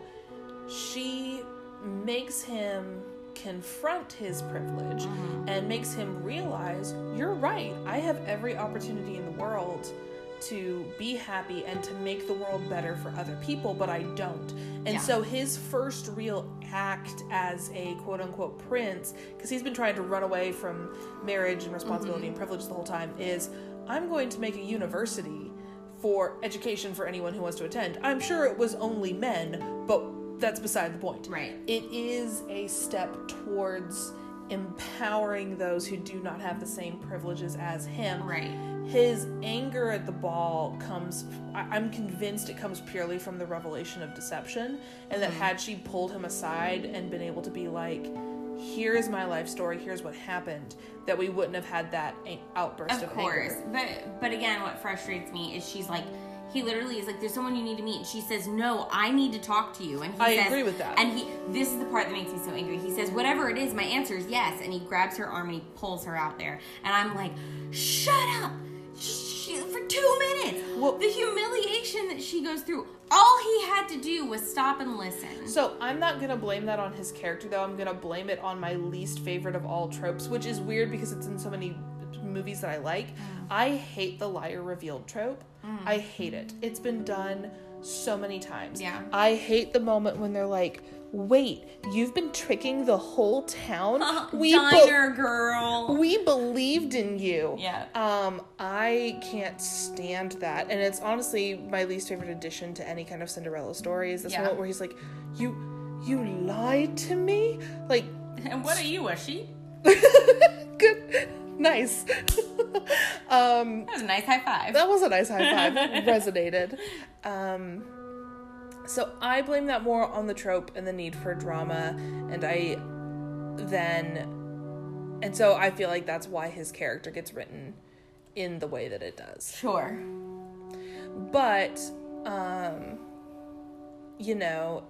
she makes him confront his privilege mm-hmm. and makes him realize, you're right, I have every opportunity in the world to be happy and to make the world better for other people, but I don't. And yeah. so his first real act as a quote-unquote prince, because he's been trying to run away from marriage and responsibility mm-hmm. and privilege the whole time, is, I'm going to make a university for education for anyone who wants to attend. I'm sure it was only men, but that's beside the point. Right. It is a step towards empowering those who do not have the same privileges as him. Right. His anger at the ball comes, I'm convinced it comes purely from the revelation of deception, and that mm-hmm. had she pulled him aside and been able to be like, here's my life story, here's what happened, that we wouldn't have had that outburst of, of course. anger. But but again, what frustrates me is she's like, he literally is like, there's someone you need to meet, and she says, no, I need to talk to you. And he I says, agree with that. And he, this is the part that makes me so angry. He says, whatever it is, my answer is yes. And he grabs her arm and he pulls her out there. And I'm like, shut up. She, for two minutes. Well, the humiliation that she goes through, all he had to do was stop and listen. So I'm not going to blame that on his character, though. I'm going to blame it on my least favorite of all tropes, which is weird because it's in so many movies that I like. Mm. I hate the liar revealed trope. Mm. I hate it. It's been done so many times. Yeah. I hate the moment when they're like, wait, you've been tricking the whole town? we Diner be- girl. We believed in you. Yeah. Um, I can't stand that. And it's honestly my least favorite addition to any kind of Cinderella story is this yeah. moment where he's like, you, you lied to me? Like. And what are you, a sheep? Good. Nice. um, that was a nice high five. That was a nice high five. Resonated. Um, so I blame that more on the trope and the need for drama, and I then, and so I feel like that's why his character gets written in the way that it does. Sure. But, um, you know,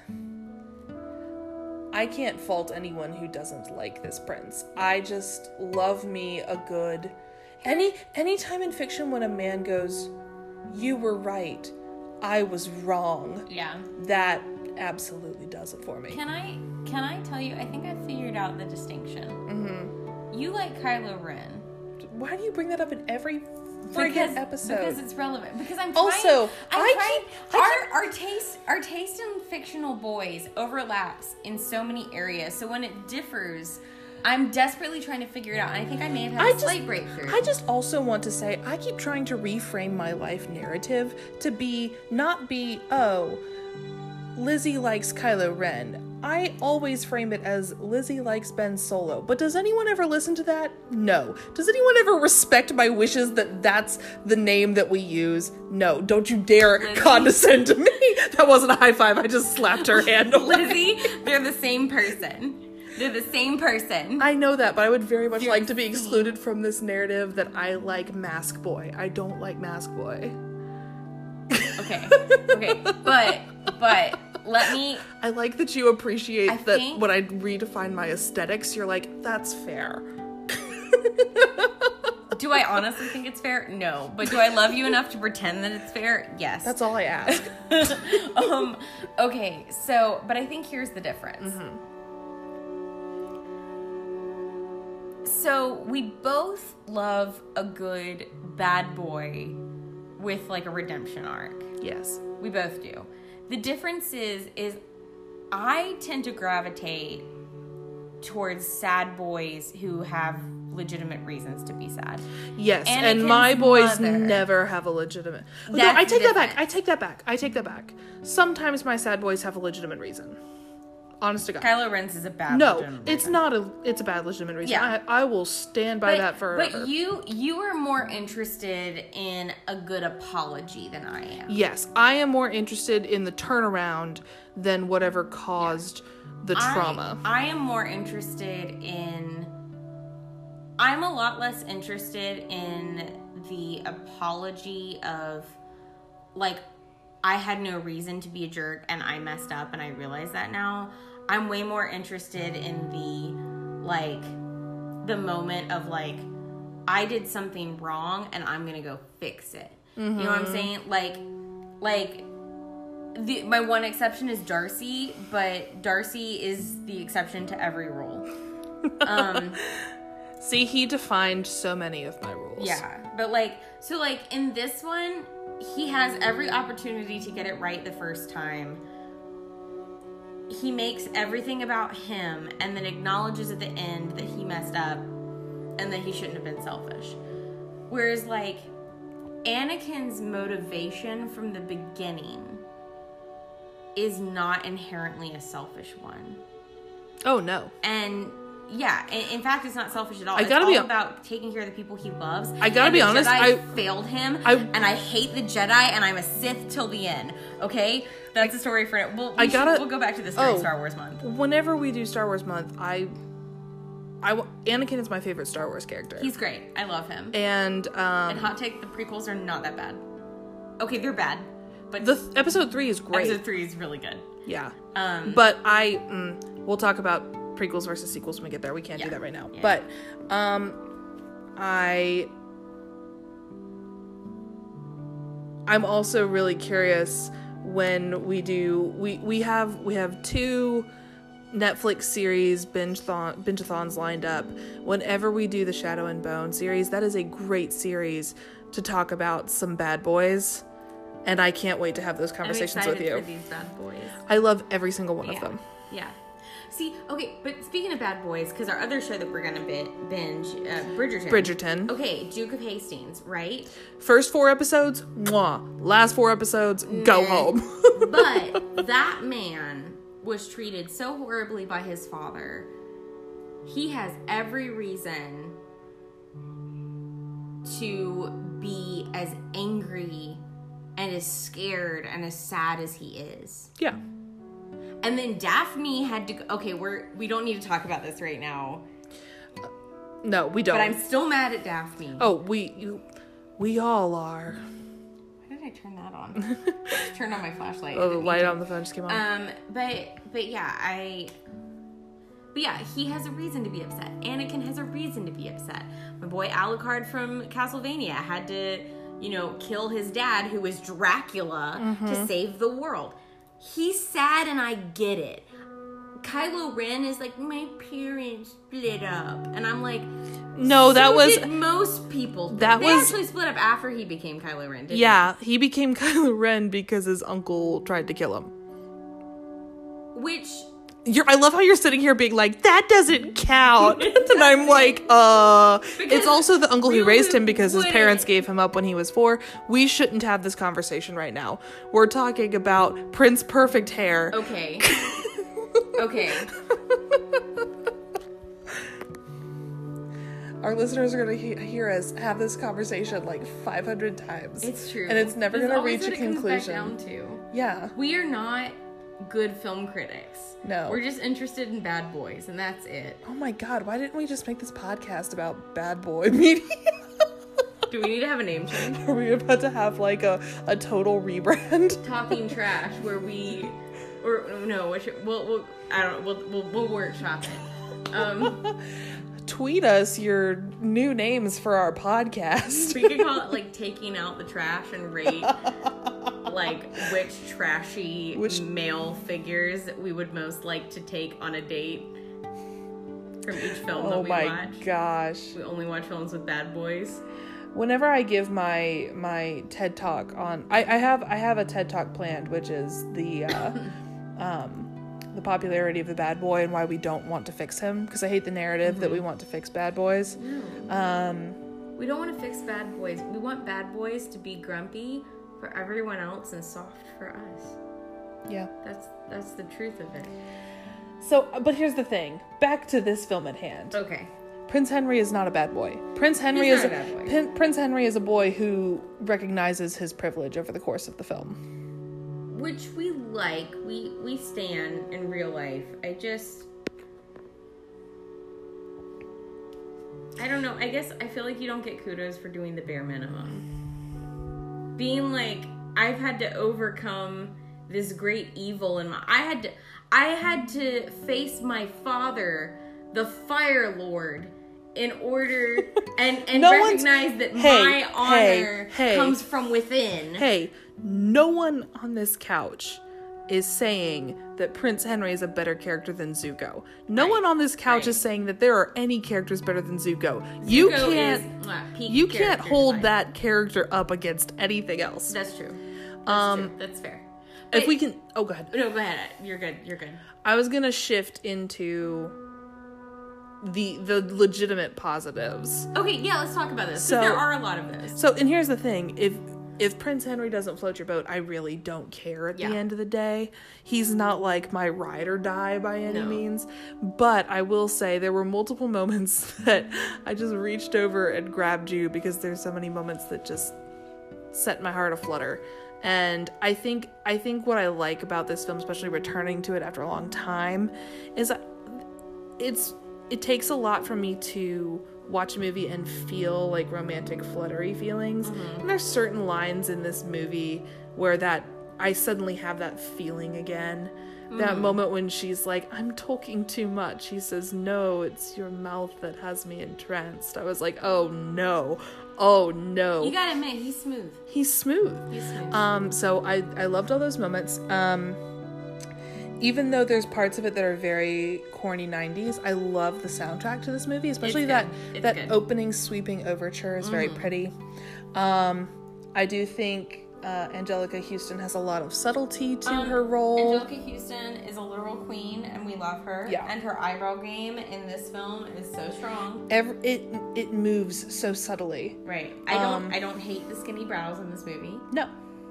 I can't fault anyone who doesn't like this prince. I just love me a good... Any anytime in fiction when a man goes, you were right, I was wrong. Yeah. That absolutely does it for me. Can I can I tell you, I think I figured out the distinction. Mm-hmm. You like Kylo Ren. Why do you bring that up in every friggin' episode? Because it's relevant. Because I'm trying, also I'm I trying, keep, I keep, our our taste our taste in fictional boys overlaps in so many areas. So when it differs, I'm desperately trying to figure it out, and I think I may have had I a just, slight breakthrough. I just also want to say, I keep trying to reframe my life narrative to be, not be, oh, Lizzie likes Kylo Ren. I always frame it as Lizzie likes Ben Solo. But does anyone ever listen to that? No. Does anyone ever respect my wishes that that's the name that we use? No. Don't you dare Lizzie. Condescend to me. That wasn't a high five. I just slapped her hand away. Lizzie, they're the same person. They're the same person. I know that, but I would very much You're like to be excluded from this narrative that I like Mask Boy. I don't like Mask Boy. Okay. Okay. But, but, let me... I like that you appreciate I that think... when I redefine my aesthetics, you're like, that's fair. Do I honestly think it's fair? No. But do I love you enough to pretend that it's fair? Yes. That's all I ask. um, okay, so, but I think here's the difference. Mm-hmm. So, we both love a good bad boy with, like, a redemption arc. Yes. We both do. The difference is, is I tend to gravitate towards sad boys who have legitimate reasons to be sad. Yes, Anakin's and my boys mother. never have a legitimate... No, That's I take that different. back. I take that back. I take that back. Sometimes my sad boys have a legitimate reason. Honest to God. Kylo Ren's is a bad No, legitimate it's reason. not a... It's a bad legitimate reason. Yeah. I, I will stand by But, that forever. but you you are more interested in a good apology than I am. Yes, I am more interested in the turnaround than whatever caused the trauma. I, I am more interested in... I'm a lot less interested in the apology of, like, I had no reason to be a jerk and I messed up and I realize that now. I'm way more interested in the, like, the moment of, like, I did something wrong and I'm gonna go fix it. Mm-hmm. You know what I'm saying? Like, like, the, my one exception is Darcy, but Darcy is the exception to every rule. Um... See, he defined so many of my rules. Yeah, but like, so like in this one, he has every opportunity to get it right the first time. He makes everything about him and then acknowledges at the end that he messed up and that he shouldn't have been selfish. Whereas like, Anakin's motivation from the beginning is not inherently a selfish one. Oh, no. And... yeah, in, in fact, it's not selfish at all. I It's gotta all be- about taking care of the people he loves. I gotta and be the honest, Jedi I- failed him, I- and I hate the Jedi, and I'm a Sith till the end. Okay, that's a story for it. We'll, we I should- gotta- We'll go back to this during oh. Star Wars month. Whenever we do Star Wars month, I... I w- Anakin is my favorite Star Wars character. He's great. I love him. And, um... And hot take: the prequels are not that bad. Okay, they're bad, but the th- episode three is great. episode three is really good. Yeah. Um, But I... Mm, we'll talk about prequels versus sequels when we get there. We can't Yeah. do that right now. Yeah. But, um... I... I'm also really curious when we do... We, we have we have two Netflix series binge-thon, binge-a-thons lined up. Whenever we do the Shadow and Bone series, that is a great series to talk about some bad boys. And I can't wait to have those conversations I'm with excited you. for these bad boys. I love every single one yeah. of them. Yeah. See, okay, but speaking of bad boys, because our other show that we're gonna bi- binge, uh, Bridgerton. Bridgerton. Okay, Duke of Hastings, right? First four episodes, mwah. Last four episodes, go Meh. home. But that man was treated so horribly by his father. He has every reason to be as angry and as scared and as sad as he is. Yeah. And then Daphne had to go, okay, we're we don't need to talk about this right now. No, we don't. But I'm still mad at Daphne. Oh, we you, we all are. Why did I turn that on? Just turned on my flashlight. Oh, the light on the phone just came on. Um, but but yeah, I. But yeah, he has a reason to be upset. Anakin has a reason to be upset. My boy Alucard from Castlevania had to, you know, kill his dad, who was Dracula, Mm-hmm. to save the world. He's sad, and I get it. Kylo Ren is like, my parents split up, and I'm like, no, that so was did most people. that they was- actually split up after he became Kylo Ren. Didn't yeah. He became Kylo Ren because his uncle tried to kill him. he? Which. You're, I love how you're sitting here being like, that doesn't count. And I'm like, uh, Because it's also the uncle who really raised him because his wouldn't. parents gave him up when he was four. We shouldn't have this conversation right now. We're talking about Prince Perfect Hair. Okay. Okay. Our listeners are going to he- hear us have this conversation like five hundred times. It's true. And it's never That's going to always reach a what it comes back conclusion. down to. Yeah. We are not good film critics. No. We're just interested in bad boys, and that's it. Oh my God, why didn't we just make this podcast about bad boy media? Do we need to have a name change? Are we about to have like a, a total rebrand? Talking Trash, where we, or no, we should, we'll, we'll, I don't know, we'll, we'll, we'll workshop it. Um, Tweet us your new names for our podcast. we could call it like taking out the trash and rate like which trashy Which- male figures we would most like to take on a date from each film that Oh we my watch. gosh. We only watch films with bad boys. Whenever I give my my TED Talk on I, I have I have a TED Talk planned, which is the uh, um the popularity of the bad boy and why we don't want to fix him, because I hate the narrative mm-hmm. that we want to fix bad boys. No. Um, we don't want to fix bad boys. We want bad boys to be grumpy for everyone else and soft for us. Yeah. That's that's the truth of it. So, but here's the thing. Back to this film at hand. Okay. Prince Henry is not a bad boy. Prince Henry He's is not a bad boy. Pin, Prince Henry is a boy who recognizes his privilege over the course of the film, which we like. We we stand in real life. I just I don't know. I guess I feel like you don't get kudos for doing the bare minimum. Being like, I've had to overcome this great evil in my I had to I had to face my father, the Fire Lord, in order and, and no recognize that hey, my honor hey, hey, comes from within. Hey, no one on this couch is saying that Prince Henry is a better character than Zuko. No right. one on this couch right. is saying that there are any characters better than Zuko. Zuko you can't is, uh, you can't hold design. that character up against anything else. That's true. That's um, true. That's fair. If But, we can, oh, go ahead. No, go ahead. You're good. You're good. I was gonna shift into the the legitimate positives. Okay, yeah, let's talk about this. So there are a lot of those. So, and here's the thing: if if Prince Henry doesn't float your boat, I really don't care at yeah. the end of the day. He's not like my ride or die by any no. means. But I will say there were multiple moments that I just reached over and grabbed you, because there's so many moments that just set my heart aflutter. And I think I think what I like about this film, especially returning to it after a long time, is it's it takes a lot for me to watch a movie and feel like romantic fluttery feelings. Mm-hmm. And there's certain lines in this movie where that I suddenly have that feeling again. Mm-hmm. That moment when she's like, I'm talking too much. He says, no, it's your mouth that has me entranced. I was like, oh no. Oh no. You gotta admit, he's smooth. He's smooth. He's smooth. Um, so I, I loved all those moments. Um, even though there's parts of it that are very corny nineties, I love the soundtrack to this movie, especially that that good. opening sweeping overture is very mm. pretty. Um, I do think uh, Anjelica Huston has a lot of subtlety to um, her role. Anjelica Huston is a literal queen, and we love her. Yeah. And her eyebrow game in this film is so strong. Every, it it moves so subtly. Right. I don't um, I don't hate the skinny brows in this movie. No.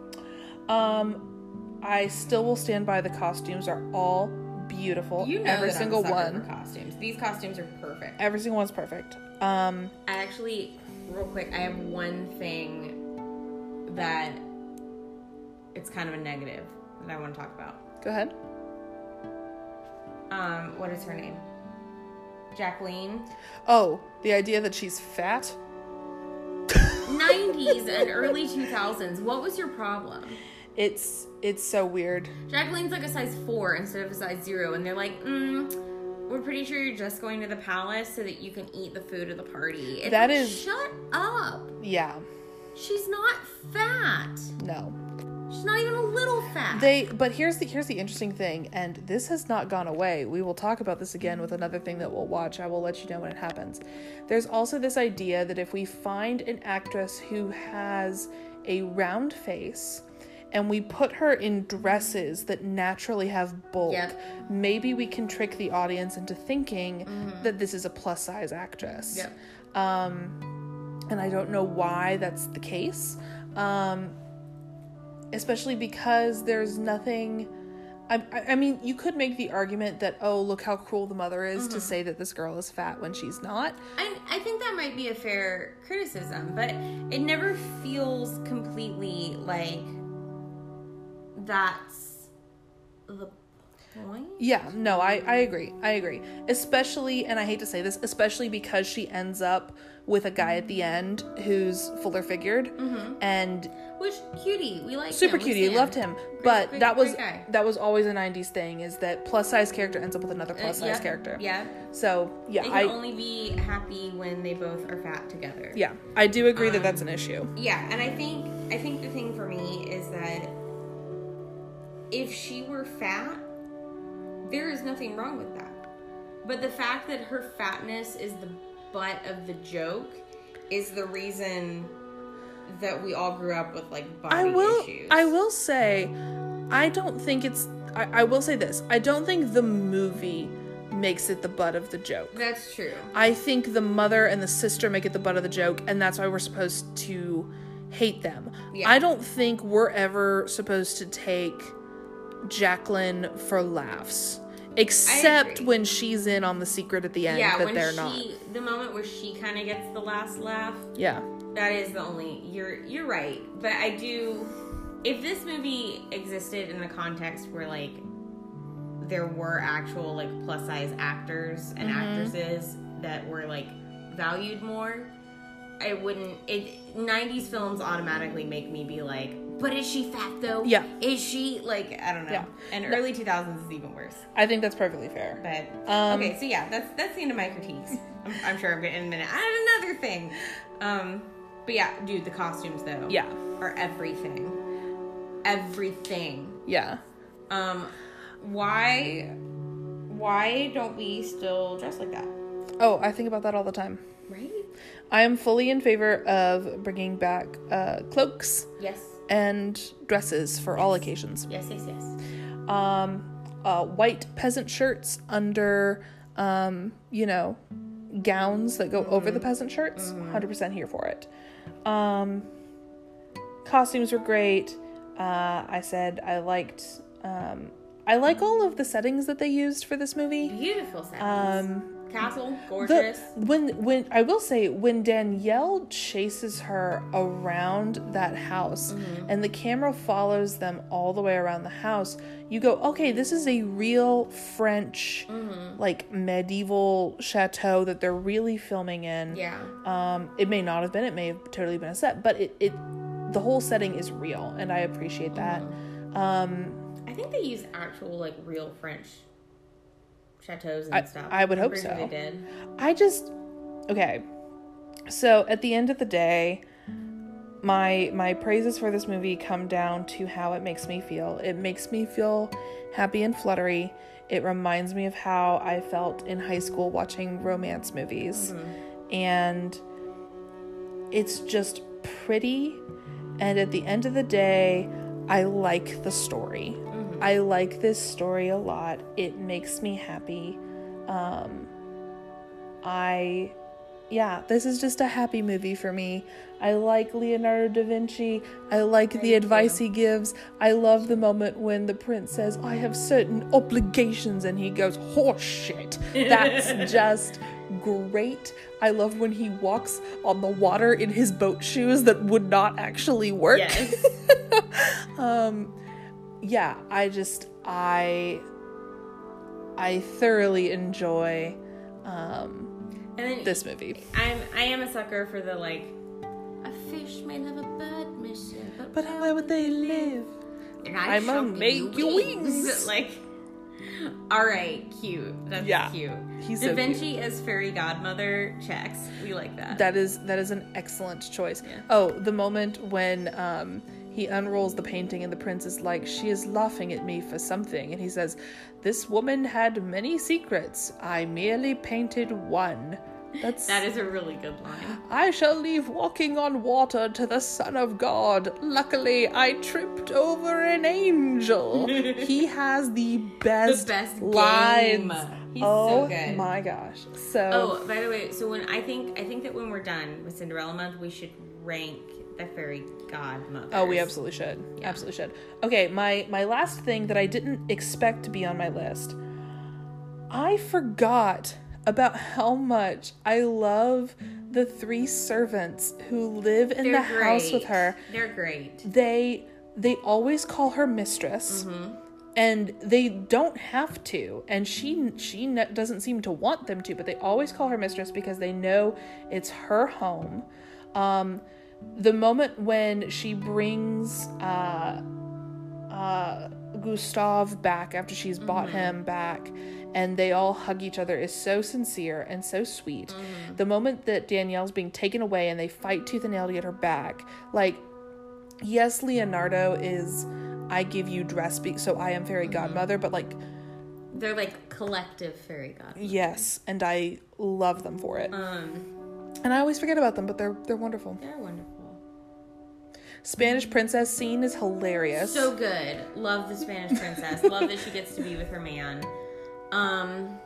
Um. I still will stand by the costumes are all beautiful. You know every that single I'm a sucker one. For costumes. These costumes are perfect. Every single one's perfect. Um, I actually, real quick, I have one thing that it's kind of a negative that I want to talk about. Go ahead. Um, what is her name? Jacqueline. Oh, the idea that she's fat. nineties and early two thousands. What was your problem? It's it's so weird. Jacqueline's like a size four instead of a size zero, and they're like, mm, we're pretty sure you're just going to the palace so that you can eat the food of the party. It's that like, is shut up. Yeah. She's not fat. No. She's not even a little fat. They but here's the here's the interesting thing, and this has not gone away. We will talk about this again with another thing that we'll watch. I will let you know when it happens. There's also this idea that if we find an actress who has a round face and we put her in dresses that naturally have bulk, yep. maybe we can trick the audience into thinking mm-hmm. that this is a plus-size actress. Yep. Um, and I don't know why that's the case, um, especially because there's nothing... I, I mean, you could make the argument that, oh, look how cruel the mother is mm-hmm. to say that this girl is fat when she's not. I, I think that might be a fair criticism, but it never feels completely like... that's the point? Yeah, no, I, I agree. I agree. Especially, and I hate to say this, especially because she ends up with a guy at the end who's fuller figured. Mm-hmm. And which cutie. We like super him. cutie. We Loved him. Great, but great, that was guy. that was always a nineties thing, is that plus size character ends up with another plus size uh, yeah, character. Yeah. So yeah, they can I only be happy when they both are fat together. Yeah. I do agree um, that that's an issue. Yeah, and I think I think the thing for me is that if she were fat, there is nothing wrong with that. But the fact that her fatness is the butt of the joke is the reason that we all grew up with like body I will, issues. I will say, I don't think it's, I, I will say this, I don't think the movie makes it the butt of the joke. That's true. I think the mother and the sister make it the butt of the joke, and that's why we're supposed to hate them. Yeah. I don't think we're ever supposed to take Jacqueline for laughs. Except when she's in on the secret at the end yeah, that when they're she, not. The moment where she kind of gets the last laugh. Yeah. That is the only, you're you're right. But I do, if this movie existed in a context where, like, there were actual, like, plus-size actors and mm-hmm. actresses that were, like, valued more, I wouldn't, it, nineties films automatically make me be like, but is she fat, though? Yeah. Is she, like, I don't know. Yeah. And early two thousands is even worse. I think that's perfectly fair. But, um, okay, so yeah, that's that's the end of my critiques. I'm, I'm sure I'm getting in a minute. I have another thing. Um, but yeah, dude, the costumes, though. Yeah. Are everything. Everything. Yeah. Um, why, why don't we still dress like that? Oh, I think about that all the time. Right? I am fully in favor of bringing back uh, cloaks. Yes. And dresses for yes. all occasions. Yes, yes, yes. Um, uh, white peasant shirts under, um, you know, gowns that go mm-hmm. over the peasant shirts. Mm-hmm. one hundred percent here for it. Um, costumes were great. Uh, I said I liked, um, I like all of the settings that they used for this movie. Beautiful settings. Um, Castle, gorgeous. The, when when I will say when Danielle chases her around that house mm-hmm. and the camera follows them all the way around the house, you go, okay, this is a real French mm-hmm. like medieval chateau that they're really filming in. Yeah. Um, it may not have been, it may have totally been a set, but it, it the whole setting is real, and I appreciate that. Mm-hmm. Um, I think they use actual like real French chateaus and I, stuff. I would I'm hope so. Sure they did. I just okay. So at the end of the day, my my praises for this movie come down to how it makes me feel. It makes me feel happy and fluttery. It reminds me of how I felt in high school watching romance movies. Mm-hmm. And it's just pretty, and at the end of the day, I like the story. I like this story a lot. It makes me happy. Um, I, yeah, this is just a happy movie for me. I like Leonardo da Vinci. I like Thank the advice you. he gives. I love the moment when the prince says, I have certain obligations, and he goes, horse shit. That's just great. I love when he walks on the water in his boat shoes that would not actually work. Yes. um, Yeah, I just, I, I thoroughly enjoy, um, and then this movie. I'm, I am a sucker for the, like, a fish may love a bird, monsieur, but, but where would they live? And I I'm gonna make you wings. wings. Like, alright, cute. That's yeah, cute. He's Da so Vinci cute. as fairy godmother checks. We like that. That is, that is an excellent choice. Yeah. Oh, the moment when, um, he unrolls the painting and the prince is like, she is laughing at me for something. And he says, this woman had many secrets. I merely painted one. That's That is a really good line. I shall leave walking on water to the Son of God. Luckily, I tripped over an angel. He has the best, the best lines. He's oh so good. My gosh. So Oh, by the way, so when I think I think that when we're done with Cinderella month, we should rank the fairy godmothers. Oh, we absolutely should. Yeah. Absolutely should. Okay, my my last thing that I didn't expect to be on my list. I forgot about how much I love the three servants who live in They're the great. house with her. They're great. They they always call her mistress. Mm-hmm. And they don't have to, and she she ne- doesn't seem to want them to, but they always call her mistress because they know it's her home. Um, the moment when she brings uh, uh, Gustave back after she's bought mm-hmm. him back, and they all hug each other is so sincere and so sweet. Mm-hmm. The moment that Danielle's being taken away and they fight tooth and nail to get her back, like, yes, Leonardo is... I give you dress, be- so I am fairy godmother, but like... They're like collective fairy godmothers. Yes, and I love them for it. Um, and I always forget about them, but they're they're wonderful. They're wonderful. Spanish princess scene is hilarious. So good. Love the Spanish princess. Love that she gets to be with her man. Um,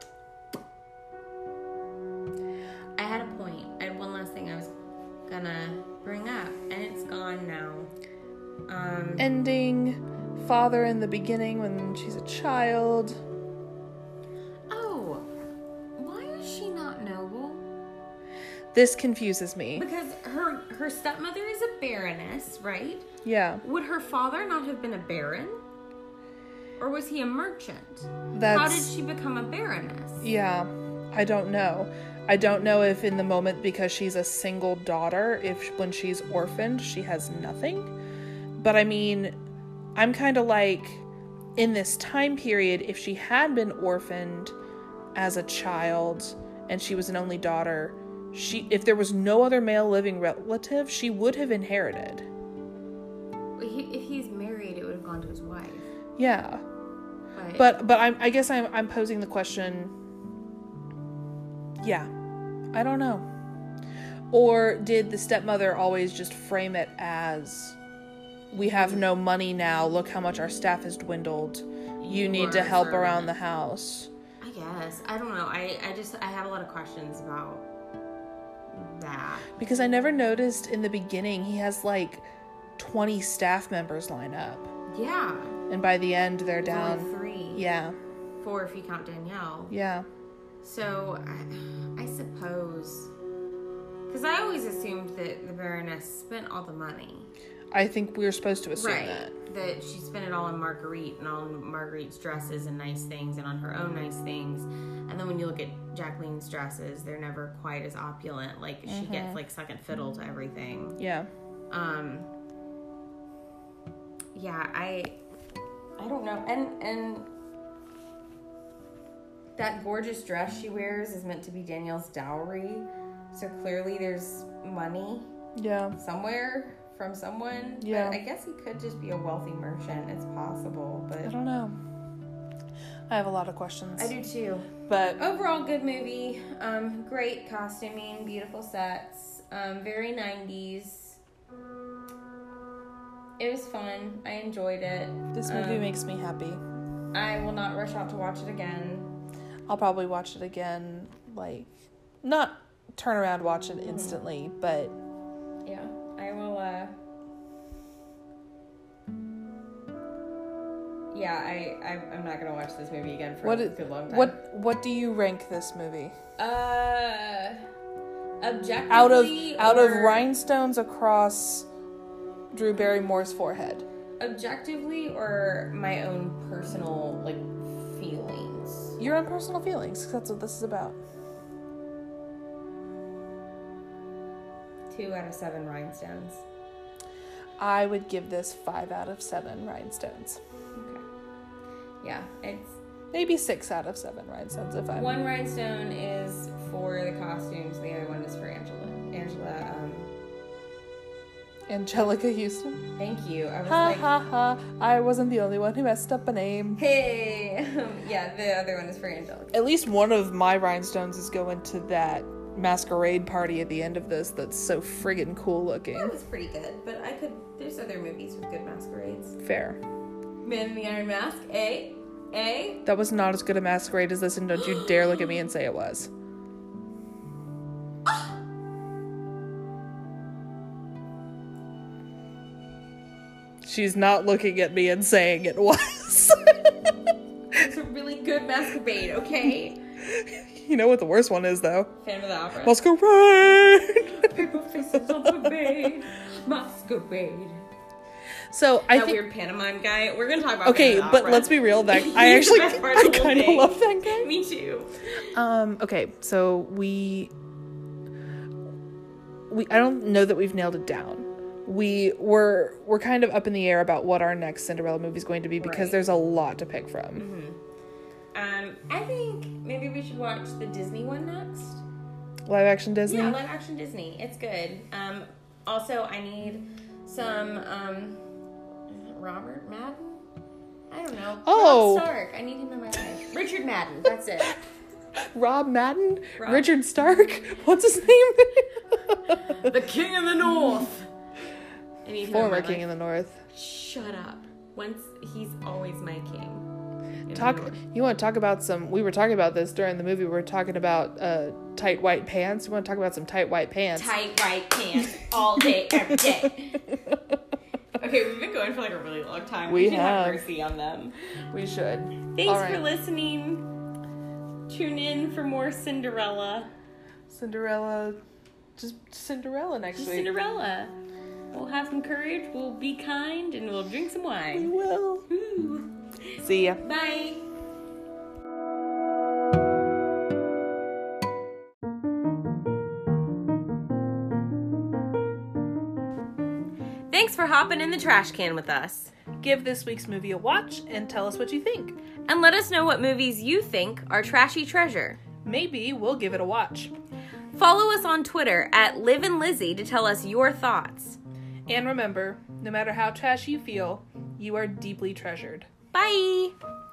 I had a point. I had one last thing I was gonna bring up, and it's gone now. Um, Ending father in the beginning when she's a child. Oh, why is she not noble? This confuses me. Because her her stepmother is a baroness, right? Yeah. Would her father not have been a baron? Or was he a merchant? That's, How did she become a baroness? Yeah. I don't know. I don't know if in the moment, because she's a single daughter, if when she's orphaned, she has nothing. But I mean, I'm kind of like, in this time period, if she had been orphaned as a child and she was an only daughter, she if there was no other male living relative, she would have inherited. He, if he's married, it would have gone to his wife. Yeah. But But but I'm I guess I'm I'm posing the question. Yeah. I don't know. Or did the stepmother always just frame it as, we have no money now, look how much our staff has dwindled. You, You need are to a help servant. around the house. I guess. I don't know. I, I just, I have a lot of questions about that. Because I never noticed in the beginning he has like twenty staff members line up. Yeah. And by the end they're There's down. only three. Yeah. Four if you count Danielle. Yeah. So, I, I suppose... Because I always assumed that the Baroness spent all the money. I think we were supposed to assume Right. that. That she spent it all on Marguerite and on Marguerite's dresses and nice things and on her own nice things. And then when you look at Jacqueline's dresses, they're never quite as opulent. Like, she Mm-hmm. gets, like, second fiddle to everything. Yeah. Um... Yeah, I... I don't know. And, and... That gorgeous dress she wears is meant to be Danielle's dowry. So clearly there's money Yeah. somewhere from someone. Yeah. But I guess he could just be a wealthy merchant. It's possible, I but don't know. I have a lot of questions. I do too. But Overall, good movie. Um, great costuming, beautiful sets. Um, very nineties. It was fun. I enjoyed it. this movie Um, makes me happy. I will not rush out to watch it again. I'll probably watch it again, like, not turn around, watch it instantly, but Yeah, I will, uh... Yeah, I, I, I'm not gonna watch this movie again for what a is, good long time. what what do you rank this movie? Uh... Objectively... Out of out of or- rhinestones across Drew Barrymore's forehead. Objectively or my own personal, like, feelings? Your own personal feelings, 'cause that's what this is about. Two out of seven rhinestones. I would give this five out of seven rhinestones. Okay. Yeah, it's... Maybe six out of seven rhinestones if I'm... One rhinestone is for the costumes, the other one is for Angela. Angela, um... Angelica Houston. Thank you. I was Ha like... ha ha. I wasn't the only one who messed up a name. Hey! Yeah, the other one is for Angelica. At least one of my rhinestones is going to that masquerade party at the end of this that's so friggin' cool looking. That was pretty good, but I could... There's other movies with good masquerades. Fair. Man in the Iron Mask, eh? Eh? That was not as good a masquerade as this, and don't you dare look at me and say it was. She's not looking at me and saying it was. It's a really good masquerade, okay? You know what the worst one is, though? Phantom of the Opera. Masquerade! Paper faces on the parade. Masquerade. So, I That think... weird pantomime guy. We're gonna talk about Okay, Phantom of the but Opera. let's be real, that He's I the actually... best part I of the whole kind of thing. love that guy. Me too. Um, okay, so we... we I don't know that we've nailed it down. We we're we're kind of up in the air about what our next Cinderella movie is going to be because Right. there's a lot to pick from. Mm-hmm. Um, I think maybe we should watch the Disney one next. Live action Disney. Yeah, live action Disney. It's good. Um, also, I need some um, is it Robert Madden? I don't know. Oh. Rob Stark. I need him in my life. Richard Madden. That's it. Rob Madden, Rob- Richard Stark. What's his name? The King of the North. Anytime Former in my king life. in the north. Shut up. Once he's always my king. in the Talk. north. You want to talk about some? We were talking about this during the movie. We were talking about uh, tight white pants. You want to talk about some tight white pants? Tight white pants all day, every day. Okay, we've been going for like a really long time. We We, should have. have. mercy on them. We should. Thanks All right. for listening. Tune in for more Cinderella. Cinderella. Just Cinderella next Just week. Cinderella. We'll have some courage, we'll be kind, and we'll drink some We wine. will. Ooh. See ya. Bye. Thanks for hopping in the trash can with us. Give this week's movie a watch and tell us what you think. And let us know what movies you think are trashy treasure. Maybe we'll give it a watch. Follow us on Twitter at Liv and Lizzie to tell us your thoughts. And remember, no matter how trashy you feel, you are deeply treasured. Bye!